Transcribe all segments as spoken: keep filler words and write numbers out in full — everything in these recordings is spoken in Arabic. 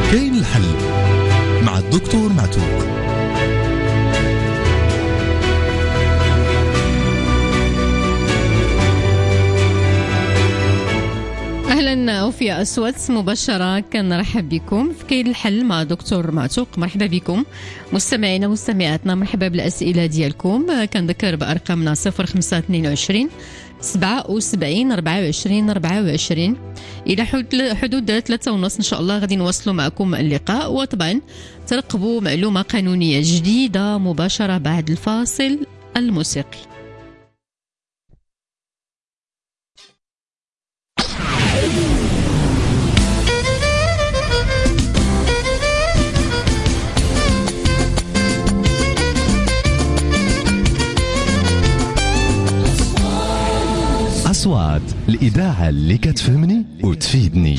كاين الحل مع الدكتور معتوق. أهلا وفي أسوات مباشرة كنرحب بكم في كاين الحل مع دكتور معتوق. مرحبا بكم مستمعينا مستمعاتنا، مرحبا بالأسئلة ديالكم. كنذكر بأرقامنا صفر خمسة اثنين وعشرين سبعة وسبعين أربعة وعشرين أربعة وعشرين إلى حدود ثلاثة ونص إن شاء الله غادي نواصلوا معكم اللقاء، وطبعا ترقبوا معلومة قانونية جديدة مباشرة بعد الفاصل الموسيقي. أصوات الإذاعة اللي كتفهمني وتفيدني.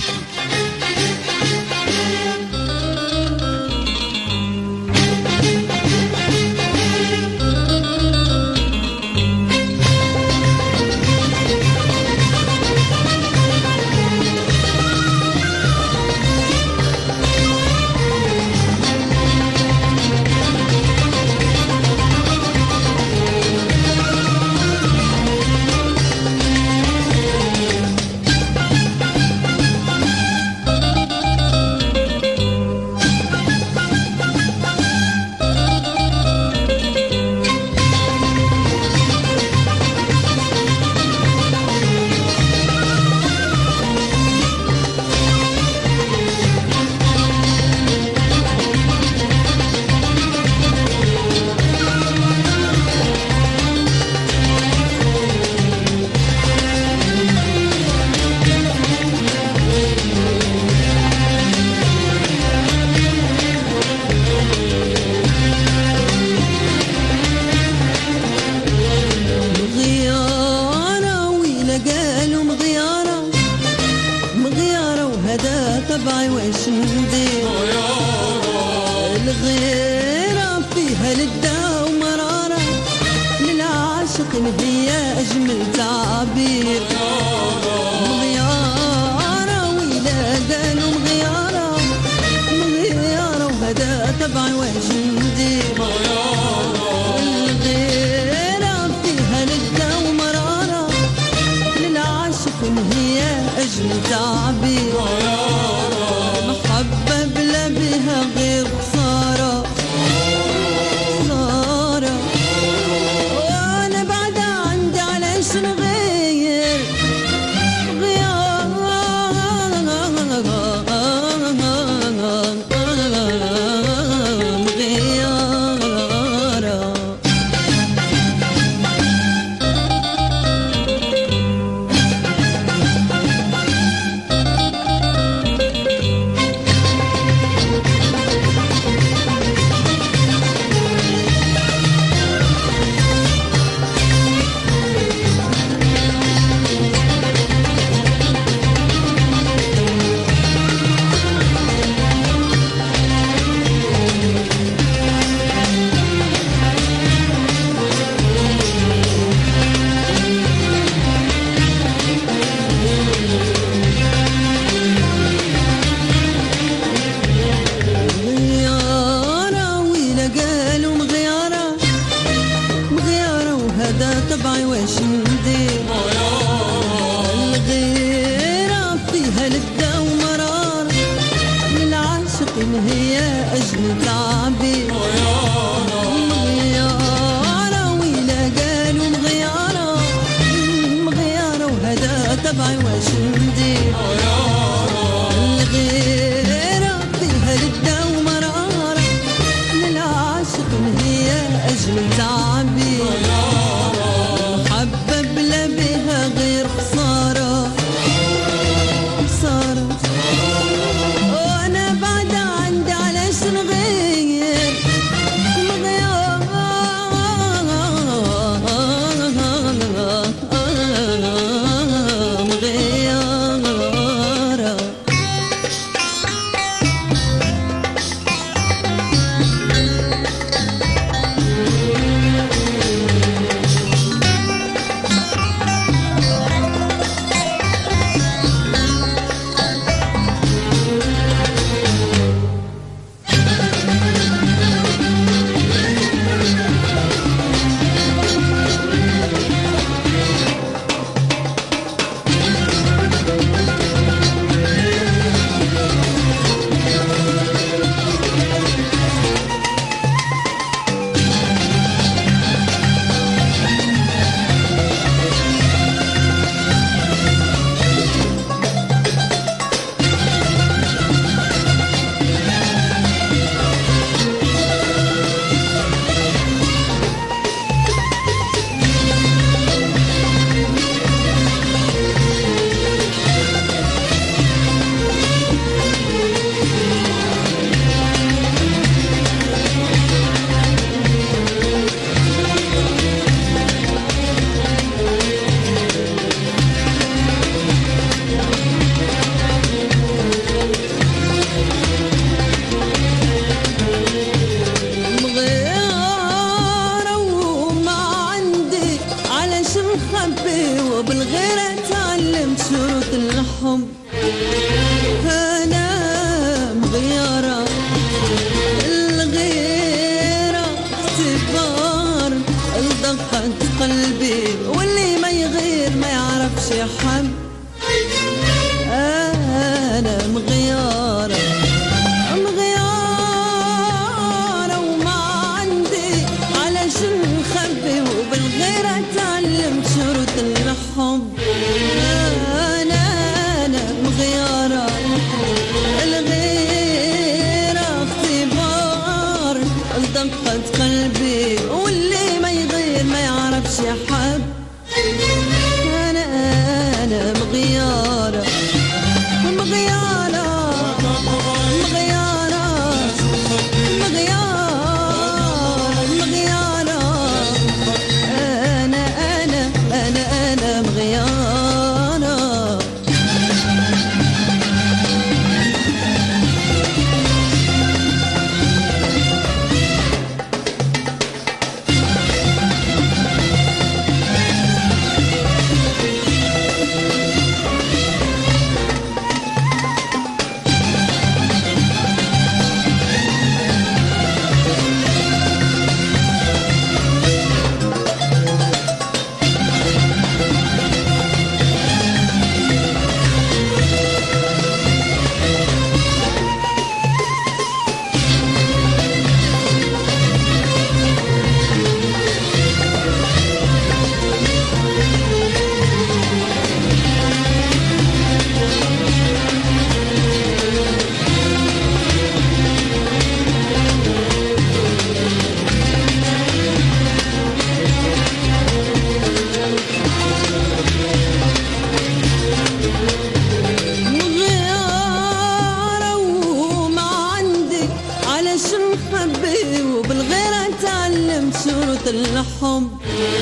شروط الحب.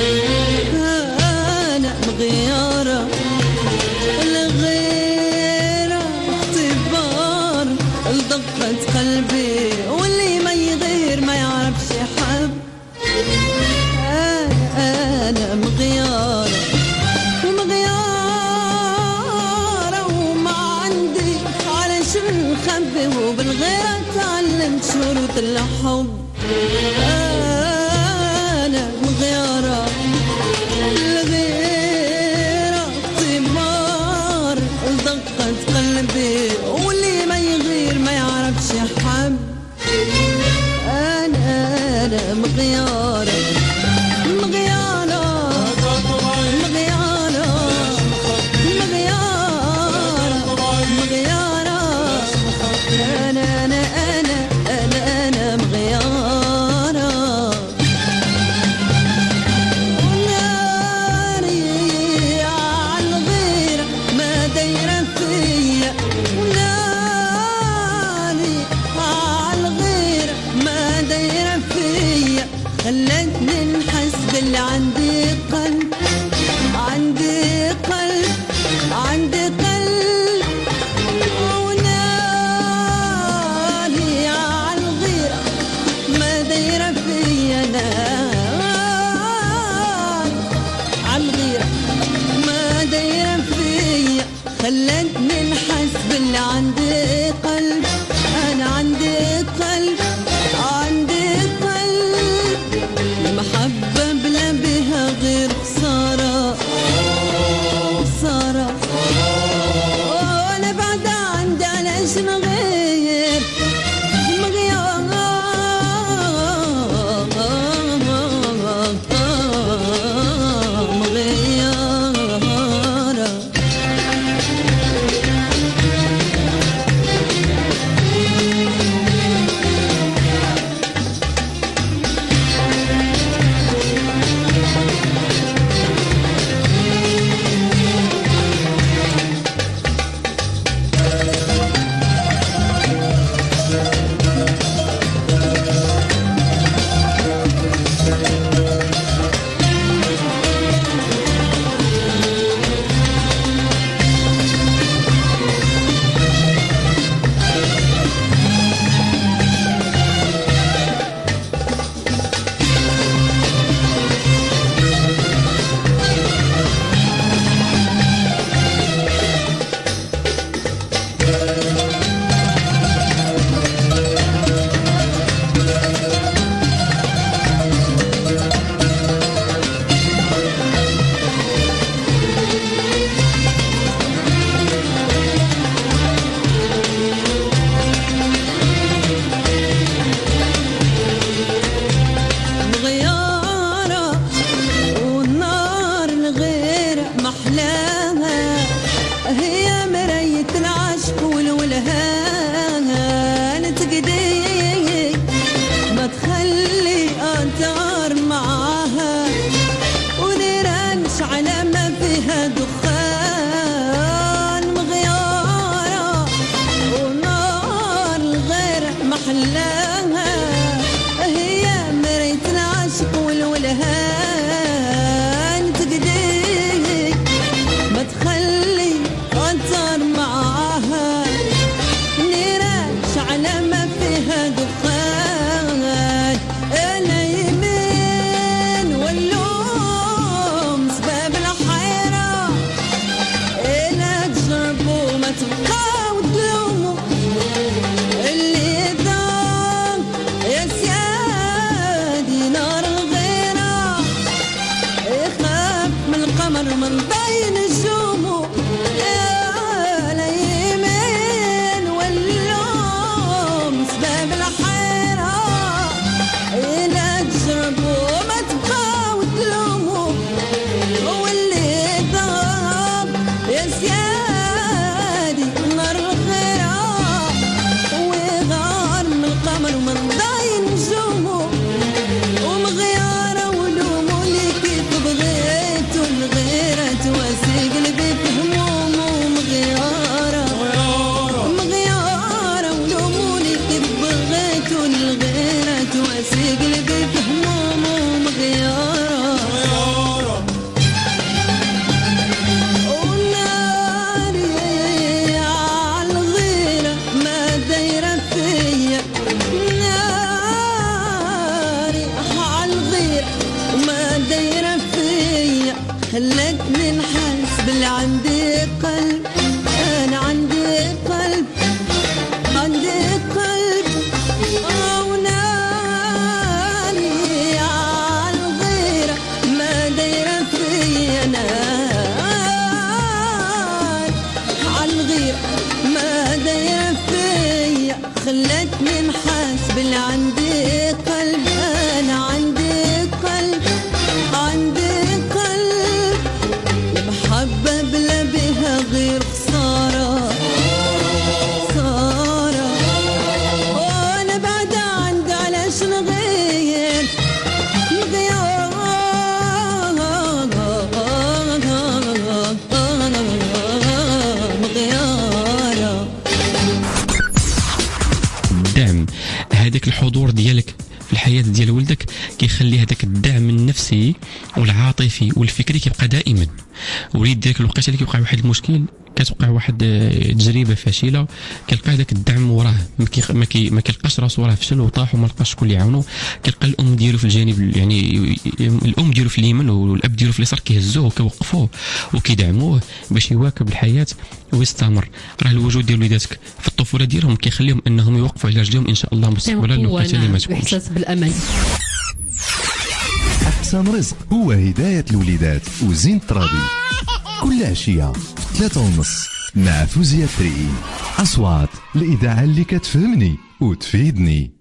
أنا مغيارة الغيرة اختبار لدقة قلبي، واللي ما يغير ما يعرفش يحب. أنا, أنا مغيارة ومغيارة وما عندي على شو نخبي، وبالغيرة تعلمت شروط الحب. أنا مغيارة الغيرة اختبار لدقة قلبي، واللي ما يغير ما يعرفش يحب. أنا أنا مغيارة مغيارة مغيارة مغيارة مغيارة. أنا أنا أنا أنا أنا مغيارة. وناري عالغيرة ما دايرة فيا، وناري عالغيرة ما دايرة فيا، خلتني نحس باللي عندي قلب، عندي قلب، عندي قلب. وناري عالغيرة ما دايرة فيا، نار عالغيرة ما دايرة فيا، خلتني نحس باللي عندي قلب. أنا عندي قلب، عندي قلب. المحبة بلا بها غير خسارة، خسارة. وأنا بعد عندي علاش نغير مغيارة مغيارة. تبقى وتلوموا اللي ذا خلتني نحس باللي عندي قلب. أنا عندي قلب، عندي قلب، المحبة بلا بها غير خسارة خسارة. وأنا بعد عندي علاش نغير نغير مغيارة. الدعم هذاك الحضور ديالك في الحياة ديال ولدك كيخلي هذاك الدعم النفسي والعاطفي والفكري كيبقى دائما. وليد ديالك الوقيته اللي كيوقع واحد المشكل، كتوقع واحد تجربه فاشله، كيلقى هذاك الدعم وراه، ما كي ما كيلقاش راسو راه فشل وطاح وما لقاش شكون اللي يعاونو. كيلقى الام ديالو في الجانب، يعني الام ديالو في اليمين والاب ديالو في اليسار كيهزوه وكيوقفوه وكيدعموه باش يواكب الحياه ويستمر. راه الوجود ديال وليداتك في الطفوله ديالهم كيخليهم انهم يوقفوا على رجليهم ان شاء الله مستقبلا الوقت اللي ما تكونش. احساس بالامان. أحسن رزق هو هداية الوليدات وزين ترابي كل عشية ثلاثة ونص مع فوزية تريين. أصوات الإذاعة اللي كتفهمني وتفيدني.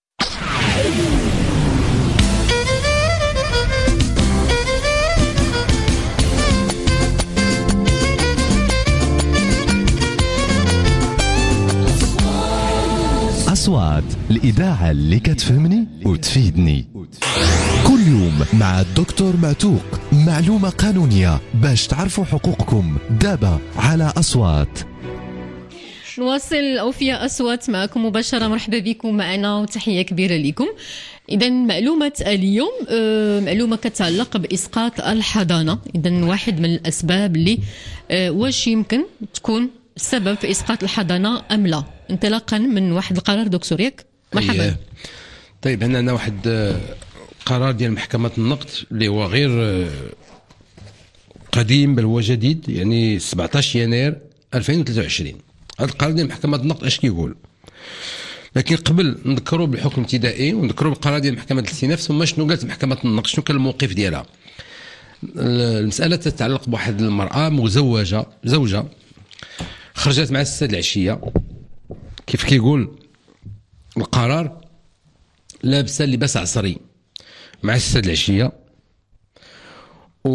أصوات الإذاعة اللي كتفهمني وتفيدني. كل يوم مع الدكتور معتوق، معلومة قانونية باش تعرفوا حقوقكم. دابا على أصوات. نواصل أوفياء أصوات معكم مباشرة. مرحبا بكم معنا وتحية كبيرة لكم. إذا معلومة اليوم معلومة كتعلق بإسقاط الحضانة. إذا واحد من الأسباب اللي واش يمكن تكون السبب في إسقاط الحضانة أم لا، انطلاقا من واحد القرار دكتور ياك. مرحبا. أيه. طيب هنا عندنا واحد قرار ديال محكمة النقد اللي هو غير قديم بل هو جديد، يعني سبعطاش يناير ألفين وثلاثة وعشرين. هذا القرار ديال محكمة النقد اش كيقول؟ لكن قبل نذكروا بالحكم الابتدائي ونذكروا بالقرار ديال محكمة الاستئناف ثم شنو قالت محكمة النقد، شنو كان الموقف ديالها. المسألة تتعلق بواحد المرأة مزوجة، زوجة خرجت مع الساد العشية كيف كيقول القرار، لابسه لباس عصري مع الساد العشية، و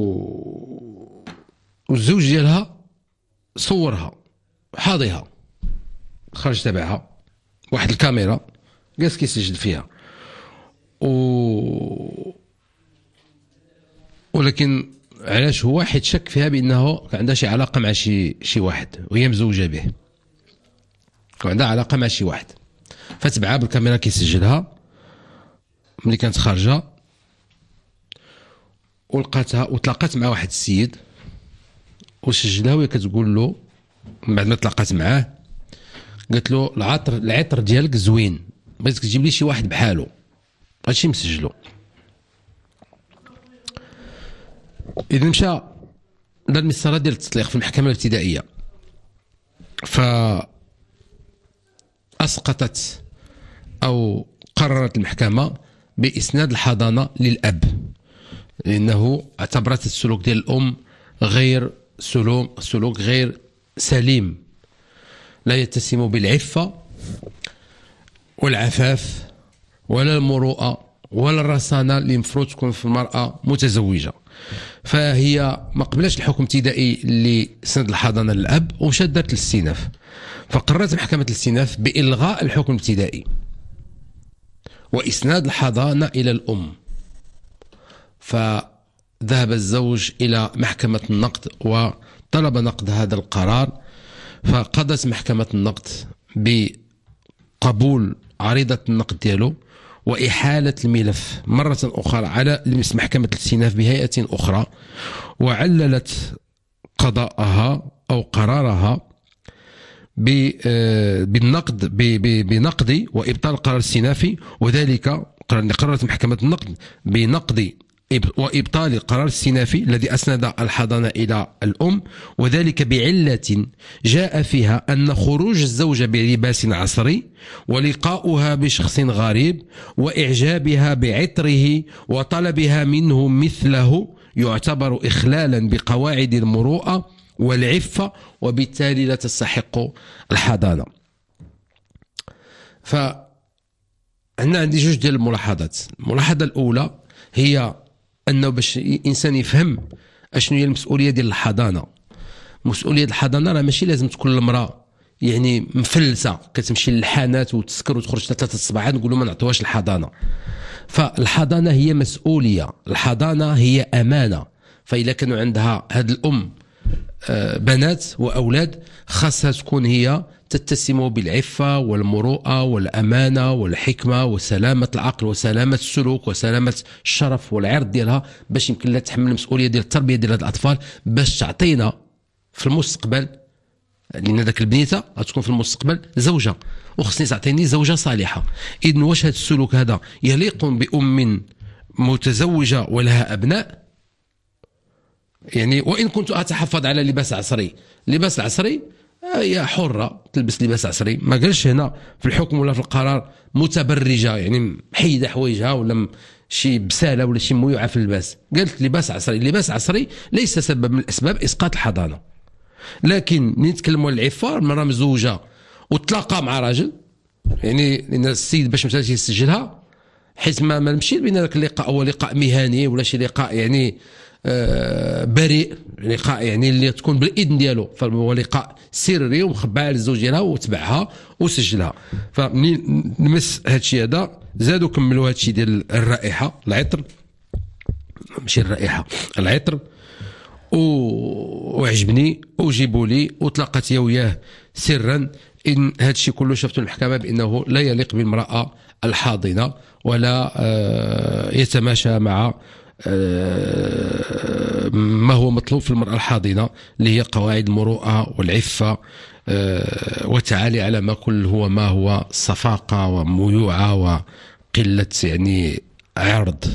والزوج ديالها صورها حاضيها، خرج تبعها واحد الكاميرا جالس كيسجل فيها، و ولكن علاش هو واحد شك فيها بانه كان عندها شي علاقه مع شي شي واحد وهي مزوجه به، كان عندها علاقه مع شي واحد، فتبعها بالكاميرا كيسجلها ملي كانت خارجه، ولقاتها وتلاقات مع واحد السيد وسجلها وهي كتقول له من بعد ما تلاقات معاه، قالت له العطر العطر ديالك زوين، بغيتك تجيب لي شي واحد بحالو، هادشي مسجلو. إذا مشى دار المسطرة ديال التطليق في المحكمة الابتدائية، فأسقطت أو قررت المحكمة بإسناد الحضانة للأب، لأنه اعتبرت السلوك ديال الأم غير سلوك سلوك غير سليم، لا يتسم بالعفة والعفاف ولا المروءة ولا الرصانة اللي المفروض تكون في المرأة متزوجة. فهي ما قبلش الحكم الابتدائي اللي سند الحضانة للأب ومشات دارت الاستئناف، فقررت محكمة الاستئناف بإلغاء الحكم الابتدائي وإسناد الحضانة إلى الأم. فذهب الزوج إلى محكمة النقد وطلب نقد هذا القرار، فقضت محكمة النقد بقبول عريضة النقد ديالو وإحالة الملف مرة أخرى على محكمة الاستئناف بهيئة أخرى، وعللت قضاءها أو قرارها بالنقد بنقد وإبطال القرار الاستئنافي، وذلك قررت محكمة النقد بنقد وإبطال القرار الاستئنافي الذي أسند الحضانة إلى الأم، وذلك بعلة جاء فيها أن خروج الزوجة بلباس عصري ولقاؤها بشخص غريب وإعجابها بعطره وطلبها منه مثله يعتبر إخلالا بقواعد المروءة والعفة، وبالتالي لا تستحق الحضانة. ف هنا عندي جوج ديال الملاحظات. الملاحظه الاولى هي انه باش الانسان يفهم اشنو هي المسؤوليه ديال الحضانه. مسؤوليه الحضانه راه ماشي لازم تكون المراه يعني مفلسه كتمشي للحانات وتسكر وتخرج ثلاثه الصباح نقولوا ما نعطوهاش الحضانه. فالحضانه هي مسؤوليه، الحضانه هي امانه. فإذا كانوا عندها هاد الام بنات واولاد خاصها تكون هي تتسم بالعفه والمروءه والامانه والحكمه وسلامه العقل وسلامه السلوك وسلامه الشرف والعرض ديالها باش يمكن لها تحمل المسؤوليه ديال التربيه ديال هاد الاطفال باش تعطينا في المستقبل، لان ذاك البنيته غتكون في المستقبل زوجه وخصني تعطيني زوجه صالحه. اذن واش هذا السلوك هذا يليق بام متزوجه ولها ابناء؟ يعني وان كنت اتحفظ على لباس عصري، اللباس العصري هي حره تلبس لباس عصري، ما قالش هنا في الحكم ولا في القرار متبرجه يعني محيده حوايجها ولا شي بساله ولا شي ميوعه في اللباس، قالت لباس عصري. اللباس العصري ليس سبب من الاسباب اسقاط الحضانه. لكن نتكلموا على العفه، المراه مزوجه وتلاقى مع راجل يعني لان السيد باش مشى يسجلها حيت ما نمشي بين ذاك اللقاء هو لقاء مهني ولا شي لقاء يعني آه بريء، لقاء يعني اللي تكون بالاذن ديالو، فهو لقاء سري ومخبى على الزوج ديالها وتبعها وسجلها. فمنين نمس هذا الشيء هذا زادوا كملوا هذا الشيء ديال الرائحه، العطر ماشي الرائحه، العطر وعجبني وجيبوا لي وتلاقت يا وياه سرا. ان هذا الشيء كله شفته المحكمه بانه لا يليق بالمراه الحاضنه ولا آه يتماشى مع ما هو مطلوب في المرأة الحاضنة اللي هي قواعد المروءة والعفة والتعالي على ما كل هو ما هو صفاقة وميوعة وقلة يعني عرض،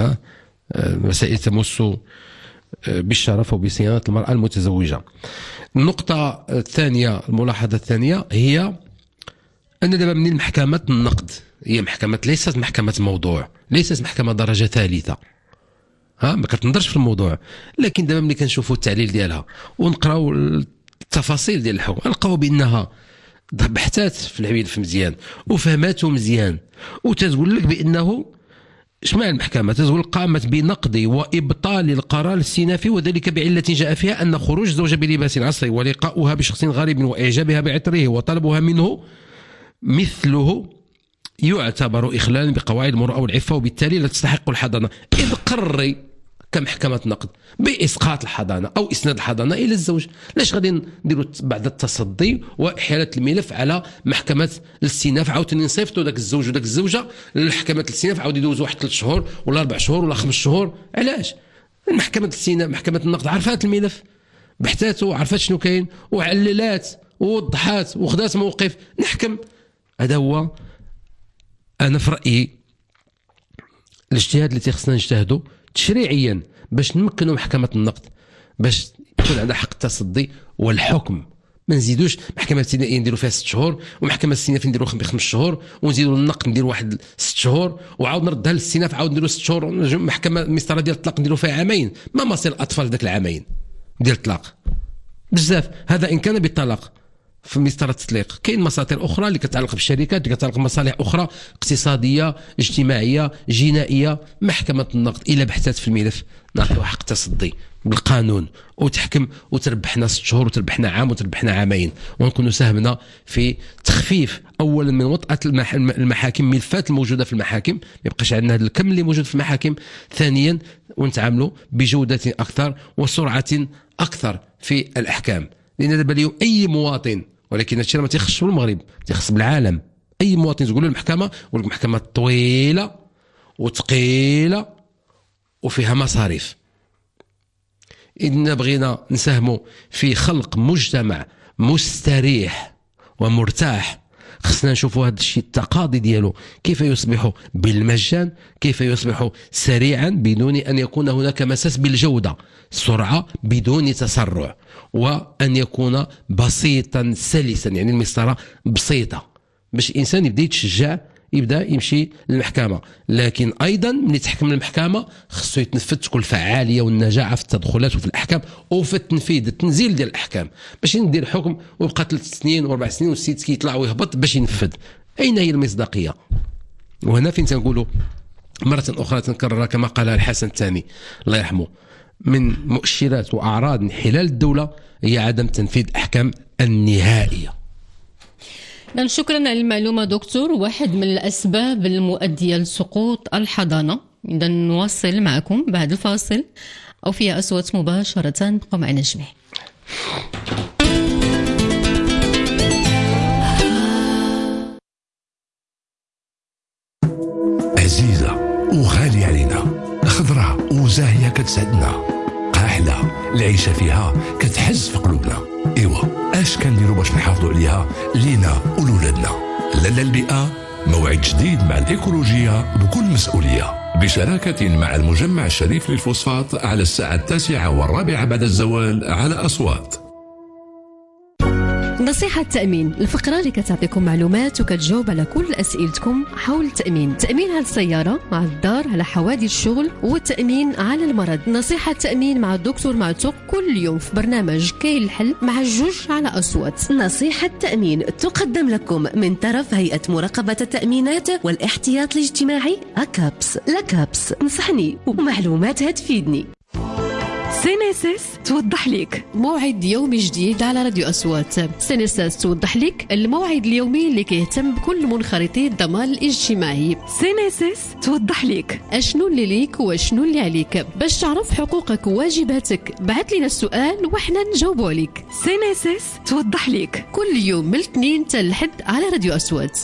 مسائل تمس بالشرف وبصيانة المرأة المتزوجة. النقطة الثانية، الملاحظة الثانية هي أن دابا من المحكمة النقد هي محكمة ليست محكمة موضوع، ليست محكمة درجة ثالثة، ها ما كتنظرش في الموضوع. لكن دابا ملي كنشوفوا التعليل ديالها ونقراو التفاصيل ديال الحكم نلقاو بانها بحثات في العميل مزيان وفهماته مزيان وتتقول لك بانه شمال المحكمه تقول قامت بنقد وابطال القرار الاستئنافي وذلك بعله جاء فيها ان خروج زوجه بلباس عصري ولقاؤها بشخص غريب واعجابها بعطره وطلبها منه مثله يعتبر إخلالا بقواعد المروءة والعفة وبالتالي لا تستحق الحضانة. إذ قرري كمحكمة نقد بإسقاط الحضانة أو إسناد الحضانة إلى الزوج، لاش غادي نديروا بعد التصدي وإحالة الملف على محكمة الاستئناف عاوتاني نصيفطوا ذاك الزوج وذاك الزوجة لحكمة الاستئناف عاود يدوزوا واحد ثلاث شهور ولا أربع شهور ولا خمس شهور؟ علاش؟ محكمة الاستئناف محكمة النقد عرفات الملف، بحثاته، عرفات شنو كاين وعللات ووضحات وخدات موقف نحكم. هذا هو أنا في رأيي الاجتهاد اللي تيخصنا نجتهدوا تشريعيا باش نمكنوا محكمة النقد باش يكون عندها حق التصدي والحكم. ما نزيدوش محكمة ابتدائية نديروا فيها ست شهور ومحكمة الاستئناف نديروا خمس شهور ونزيدوا النقد نديروا واحد ست شهور وعاود نردها للاستئناف عاود نديروا ست شهور، محكمة مسطرة ديال الطلاق نديروا فيها عامين. ما مصير الأطفال ذاك العامين ديال الطلاق بزاف؟ هذا إن كان بالطلاق في مسطرة التطليق. كاين مساطر اخرى اللي كتعلق بالشركات اللي كتعلق بمصالح اخرى اقتصاديه اجتماعيه جنائيه. محكمه النقد الى بحثات في الملف نعطيو حق تصدي بالقانون وتحكم وتربحنا ست شهور وتربحنا عام وتربحنا عامين ونكونوا ساهمنا في تخفيف اولا من وطأة المحاكم، ملفات الموجوده في المحاكم ما يبقاش عندنا هذا الكم اللي موجود في المحاكم. ثانيا ونتعاملوا بجوده اكثر وسرعه اكثر في الاحكام، لان دابا اليوم اي مواطن، ولكن هادشي ما تيخصش بالمغرب تيخص بالعالم، اي مواطن تقول له المحكمه يقول لك المحكمه طويله وثقيله وفيها مصاريف. إذا بغينا نساهموا في خلق مجتمع مستريح ومرتاح خصنا نشوفوا هذا الشيء التقاضي ديالو كيف يصبح بالمجان، كيف يصبح سريعا بدون أن يكون هناك مساس بالجودة، سرعة بدون تسرع، وأن يكون بسيطا سلسا، يعني المسطرة بسيطة باش الإنسان يبدأ يتشجع يبدا يمشي للمحكمه. لكن ايضا ملي تحكم المحكمه خصو يتنفذ تكون الفعاليه والنجاعه في التدخلات وفي الاحكام وفي التنفيذ التنزيل ديال الاحكام. باش ندير حكم ويبقى ثلاث سنين واربع سنين والسيد كيطلع ويهبط باش ينفذ، أين هي المصداقية؟ وهنا فين تنقولوا مرة أخرى تنكررها كما قالها الحسن الثاني الله يرحمه، من مؤشرات وأعراض انحلال الدولة هي عدم تنفيذ الأحكام النهائية. شكرا على المعلومة دكتور. واحد من الأسباب المؤدية لسقوط الحضانة. إذا نواصل معكم بعد الفاصل أو فيها أصوات مباشرة. بقوا معنا جميع. عزيزة وغالية علينا، خضراء وزاهية كتسعدنا، قاحلة العيشة فيها كتحز في قلوبنا. ايوا اش كنديروا باش نحافظوا عليها لينا ولولادنا؟ لالا البيئة موعد جديد مع الإيكولوجية بكل مسؤولية، بشراكة مع المجمع الشريف للفوسفات على الساعة التاسعة والرابعة بعد الزوال على أصوات. نصيحة التأمين، الفقرة اللي كتعطيكم معلومات وكتجاوب على كل أسئلتكم حول التأمين. تأمين على السيارة، على الدار، على حوادث الشغل، والتأمين على المرض. نصيحة التأمين مع الدكتور معتوق كل يوم في برنامج كاين الحل مع جوج على أصوات. نصيحة التأمين تقدم لكم من طرف هيئة مراقبة التأمينات والاحتياط الاجتماعي أكابس. لكابس نصحني ومعلوماتها تفيدني. سينيسيس توضح لك موعد يومي جديد على راديو أصوات. سينيسيس توضح لك الموعد اليومي اللي كيهتم بكل منخرطي الضمان الاجتماعي. سينيسيس توضح لك اشنو اللي ليك واشنو اللي عليك. باش تعرف حقوقك وواجباتك بعث لنا السؤال وحنا نجاوبوا عليك. سينيسيس توضح لك كل يوم من الاثنين حتى الحد على راديو أصوات.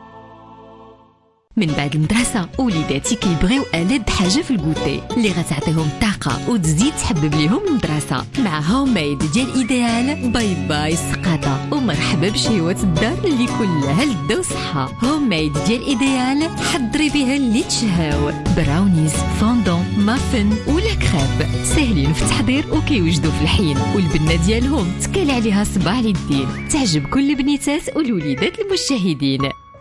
من بعد المدرسة وليداتي كيبغيو ألد حاجة في الكوتي اللي غتعطيهم طاقة وتزيد تحبب ليهم المدرسة. مع هوم ميد ديال إيديال باي باي سقاطة ومرحبا بشهيوات الدار اللي كلها لذة وصحة. هوم ميد ديال إيديال حضري بها اللي تشهاو، براونيز، فوندون، مافن ولا كريب، ساهلين في التحضير وكيوجدوا في الحين، والبنة ديالهم تكال عليها صباع للدين، تعجب كل البنيتات والوليدات المشاهدين.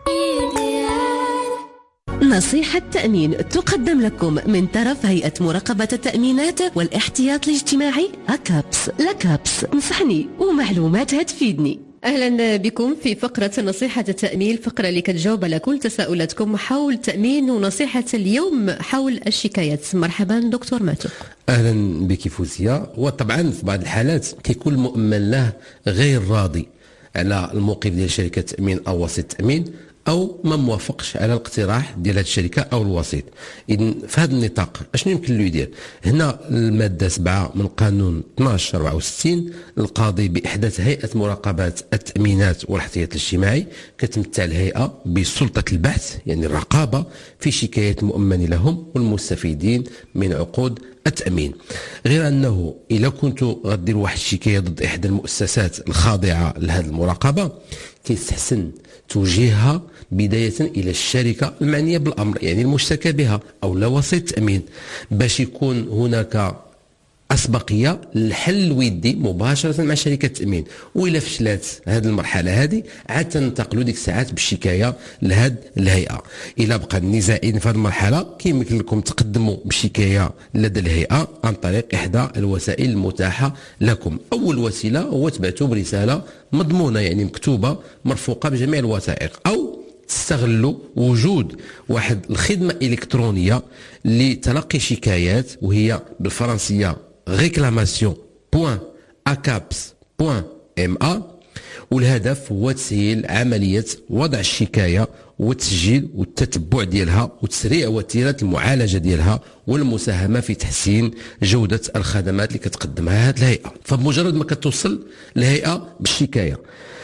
نصيحة تأمين تقدم لكم من طرف هيئة مراقبة التأمينات والاحتياط الاجتماعي أكابس. لكابس نصحني ومعلوماتها تفيدني. أهلا بكم في فقرة نصيحة التأمين، الفقرة اللي كتجاوب على كل تساؤلاتكم حول التأمين. ونصيحة اليوم حول الشكايات. مرحبا دكتور معتوق. أهلا بك فوزية. وطبعا في بعض الحالات كيكون المؤمن له غير راضي على الموقف ديال شركة التأمين أو وسيط التأمين، أو ما موافقش على الاقتراح ديال هذه الشركة أو الوسيط. إذن في هذا النطاق أشنو يمكن له يدير؟ هنا المادة سبعة من قانون اثناش أربعة وستين القاضي بإحداث هيئة مراقبة التأمينات والاحتياط الاجتماعي كتمثل الهيئة بسلطة البحث يعني الرقابة في شكايات المؤمن لهم والمستفيدين من عقود التأمين. غير أنه إذا كنتوا غديروا واحد الشكاية ضد إحدى المؤسسات الخاضعة لهذه المراقبة كيستحسن توجيهها بداية إلى الشركة المعنية بالأمر يعني المشتكى بها أو لا وسيط التأمين، باش يكون هناك أسبقية للحل الودي مباشرة مع شركة التأمين. وإلا فشلت هذه المرحلة هذه عاد تنتقلوا ديك الساعات بالشكاية لهذه الهيئة. إلا بقى النزاعين في هذه المرحلة كيمكن لكم تقدموا بشكاية لدى الهيئة عن طريق إحدى الوسائل المتاحة لكم. أول وسيلة هو تبعثوا برسالة مضمونة يعني مكتوبة مرفوقة بجميع الوثائق، أو تستغلوا وجود واحد الخدمة إلكترونية لتلقي شكايات وهي بالفرنسية réclamation point acaps point m a، والهدف هو تسهيل عملية وضع الشكاية والتسجيل والتتبع ديالها وتسريع وتيرة المعالجة ديالها والمساهمة في تحسين جودة الخدمات اللي كتقدمها هذه الهيئة. فبمجرد ما كتوصل الهيئة بالشكاية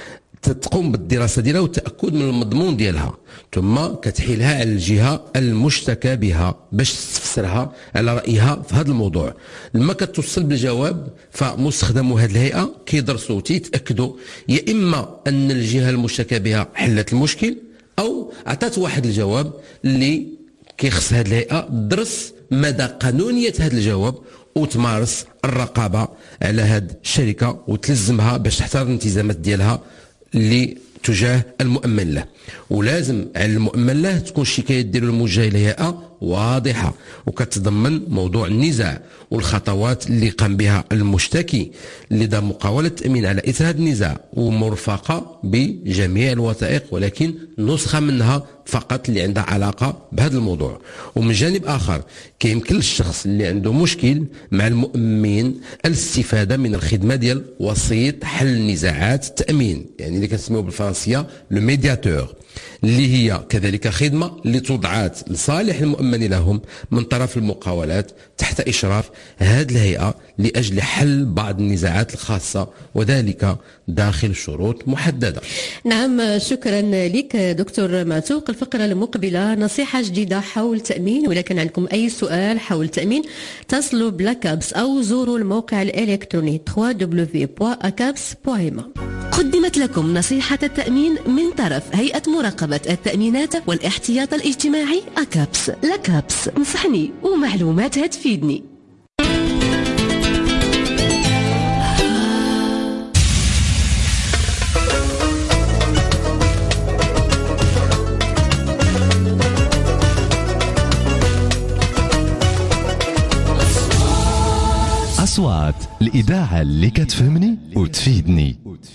تقوم بالدراسة ديالها والتأكد من المضمون ديالها، ثم كتحيلها على الجهة المشتكى بها باش تفسرها على رأيها في هذا الموضوع. لما كتوصل بالجواب فمستخدمو هذه الهيئة كيدرسوا تيتأكدوا يا إما أن الجهة المشتكى بها حلت المشكل أو عطات واحد الجواب اللي كيخص هذه الهيئة درس مدى قانونية هذا الجواب وتمارس الرقابة على هذه الشركة وتلزمها باش تحترم الالتزامات ديالها اللي تجاه المؤمن له. ولازم على المؤمن له تكون الشكاية ديالو الموجهة للهيئة واضحة وكتضمن موضوع النزاع والخطوات اللي قام بها المشتكي لدى مقاولة التأمين على إثر هذا النزاع ومرفقة بجميع الوثائق، ولكن نسخة منها فقط اللي عندها علاقة بهذا الموضوع. ومن جانب آخر كيمكن للشخص اللي عنده مشكل مع المؤمن الاستفادة من الخدمة ديال وسيط حل نزاعات التأمين، يعني اللي كنسميوه بالفرنسية لو ميدياتور، اللي هي كذلك خدمة اللي توضعات لصالح المؤمن لهم من طرف المقاولات تحت إشراف هذه الهيئة لأجل حل بعض النزاعات الخاصة، وذلك داخل شروط محددة. نعم، شكرا لك دكتور معتوق. الفقرة المقبلة نصيحة جديدة حول التأمين، ولكن عندكم أي سؤال حول التأمين تصلوا بلاكابس أو زوروا الموقع الإلكتروني دبليو دبليو دبليو دوت أكابس دوت إم. قدمت لكم نصيحة التأمين من طرف هيئة مراقبة التأمينات والاحتياط الاجتماعي أكابس. لكابس، نصحني ومعلومات هتفيدني. أصوات الإذاعة اللي كتفهمني وتفيدني.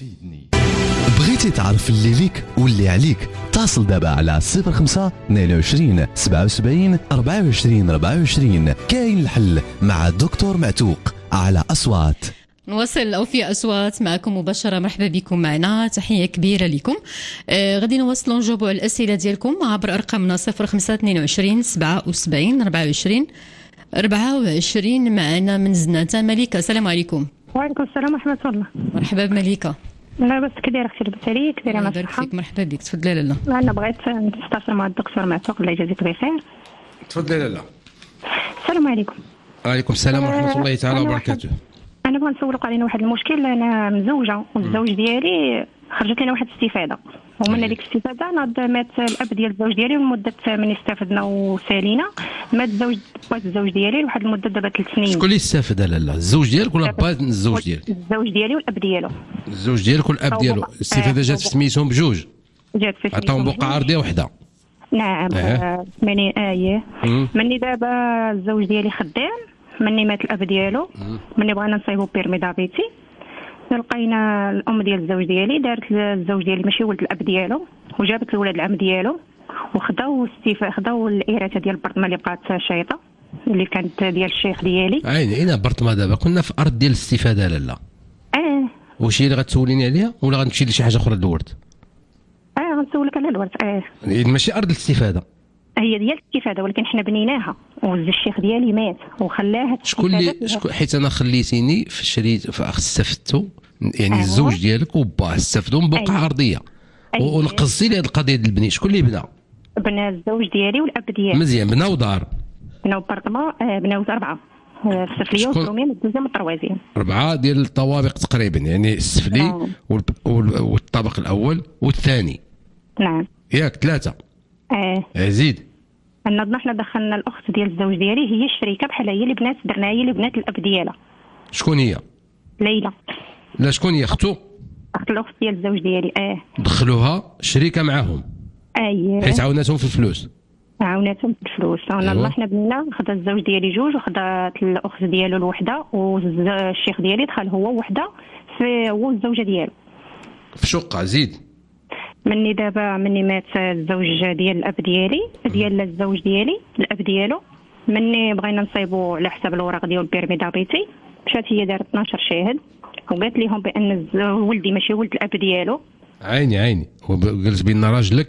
بغيتي تعرف اللي ليك واللي عليك؟ اتصل دابا على صفر خمسة اثنين وعشرين سبعة وسبعين أربعة وعشرين أربعة وعشرين. كاين الحل مع الدكتور معتوق على أصوات. نواصل أوفياء أصوات معكم مباشرة. مرحبا بكم معنا، تحية كبيرة لكم. آه غادي نواصلوا نجاوبوا على الأسئلة ديالكم عبر أرقامنا صفر خمسة اثنين وعشرين سبعة وسبعين أربعة وعشرين أربعة وعشرين. معنا من زناتة مليكة. السلام عليكم. وعليكم السلام ورحمة الله. مرحبا بمليكة. لا بس كداير اختي لبس عليك، دايره مع الصحة. مرحبا بك، تفضلي لاله. انا بغيت نستفسر مع الدكتور معتوق، الله يجازيك بخير. تفضلي لاله. السلام عليكم. وعليكم السلام ورحمة الله تعالى وبركاته. انا بغيت نسولك علينا واحد المشكل. انا مزوجة والزوج ديالي خرجت لنا واحد الاستفادة، ومن هذيك الاستفادة ناض مات الاب ديال الزوج ديالي، والمدة من استفدنا وسالينا مات الزوج بات الزوج ديالي لواحد المدة دابا ثلاث سنين. شكون اللي استفاد لاله؟ الزوج ديالك ولا بات الزوج ديالك؟ الزوج ديالي والاب ديالو. الزوج ديالك والاب ديالو. الاستفادة جات في سميتهم بجوج؟ جات في سميتهم عطاهم بقعة أرضية وحدة. نعم. اه مني ايه مني دابا الزوج ديالي خدام، مني مات الاب ديالو، مني بغينا نصايبو بيرمي دابيتي، لقينا الام ديال الزوج ديالي دارت الزوج ديالي ماشي ولد الاب ديالو، وجابت الولاد العم ديالو، وخداو استيفاء خداو الإرثة ديال البرطمه اللي بقات شايطه اللي كانت ديال الشيخ ديالي. عيني اين برطمه؟ دابا كنا في ارض ديال الاستفاده لاله. اه واش هي اللي غتسوليني عليها ولا غنمشي لشي حاجه اخرى الورد؟ اه غنسولك على الورد. اه ماشي ارض الاستفاده، هي ديال الاستفاده ولكن حنا بنيناها، والشيخ ديالي مات وخلاها. شكون اللي شكون؟ حيت انا خليتيني في شريت استفدتو، يعني أيوة. الزوج ديالك وباه استفدوا من بقعه أيوة. ارضيه. أيوة. ونقصي لي هذه القضيه ديال البني، شكون اللي بنى؟ بنى الزوج ديالي والاب ديالي. مزيان، بناو دار؟ بناو برطمه، بناو اربعه، السفليه والدروميه والدوزيام والطروازيام. اربعه ديال الطوابق تقريبا، يعني السفلي آه. والطابق الاول والثاني. نعم. ياك ثلاثه. اه زيد. نضنا حنا دخلنا الاخت ديال الزوج ديالي، هي الشريكه بحال هي اللي بنات درنا، هي اللي بنات الاب ديالها. شكون هي؟ ليلى. لا شكون هي؟ اختو؟ اخت الاخت ديال الزوج ديالي. اه دخلوها شريكه معاهم. اييه حيت عاوناتهم في الفلوس. عاوناتهم في الفلوس. نضنا أيوة. حنا بنا خدا الزوج ديالي جوج، وخدات الاخت ديالو الوحده، والشيخ ديالي دخل هو وحده في هو الزوجه ديالو في شقه. زيد. مني دابا مني مات الزوج ديال الاب ديالي ديال الزوج ديالي الاب ديالو، مني بغينا نصايبو على حساب الوراق ديال البيرمي دابيتي، مشات هي دارت اثناش شاهد وقالت لهم بان ولدي ماشي ولد الاب ديالو. عيني عيني. وقالت بان راجلك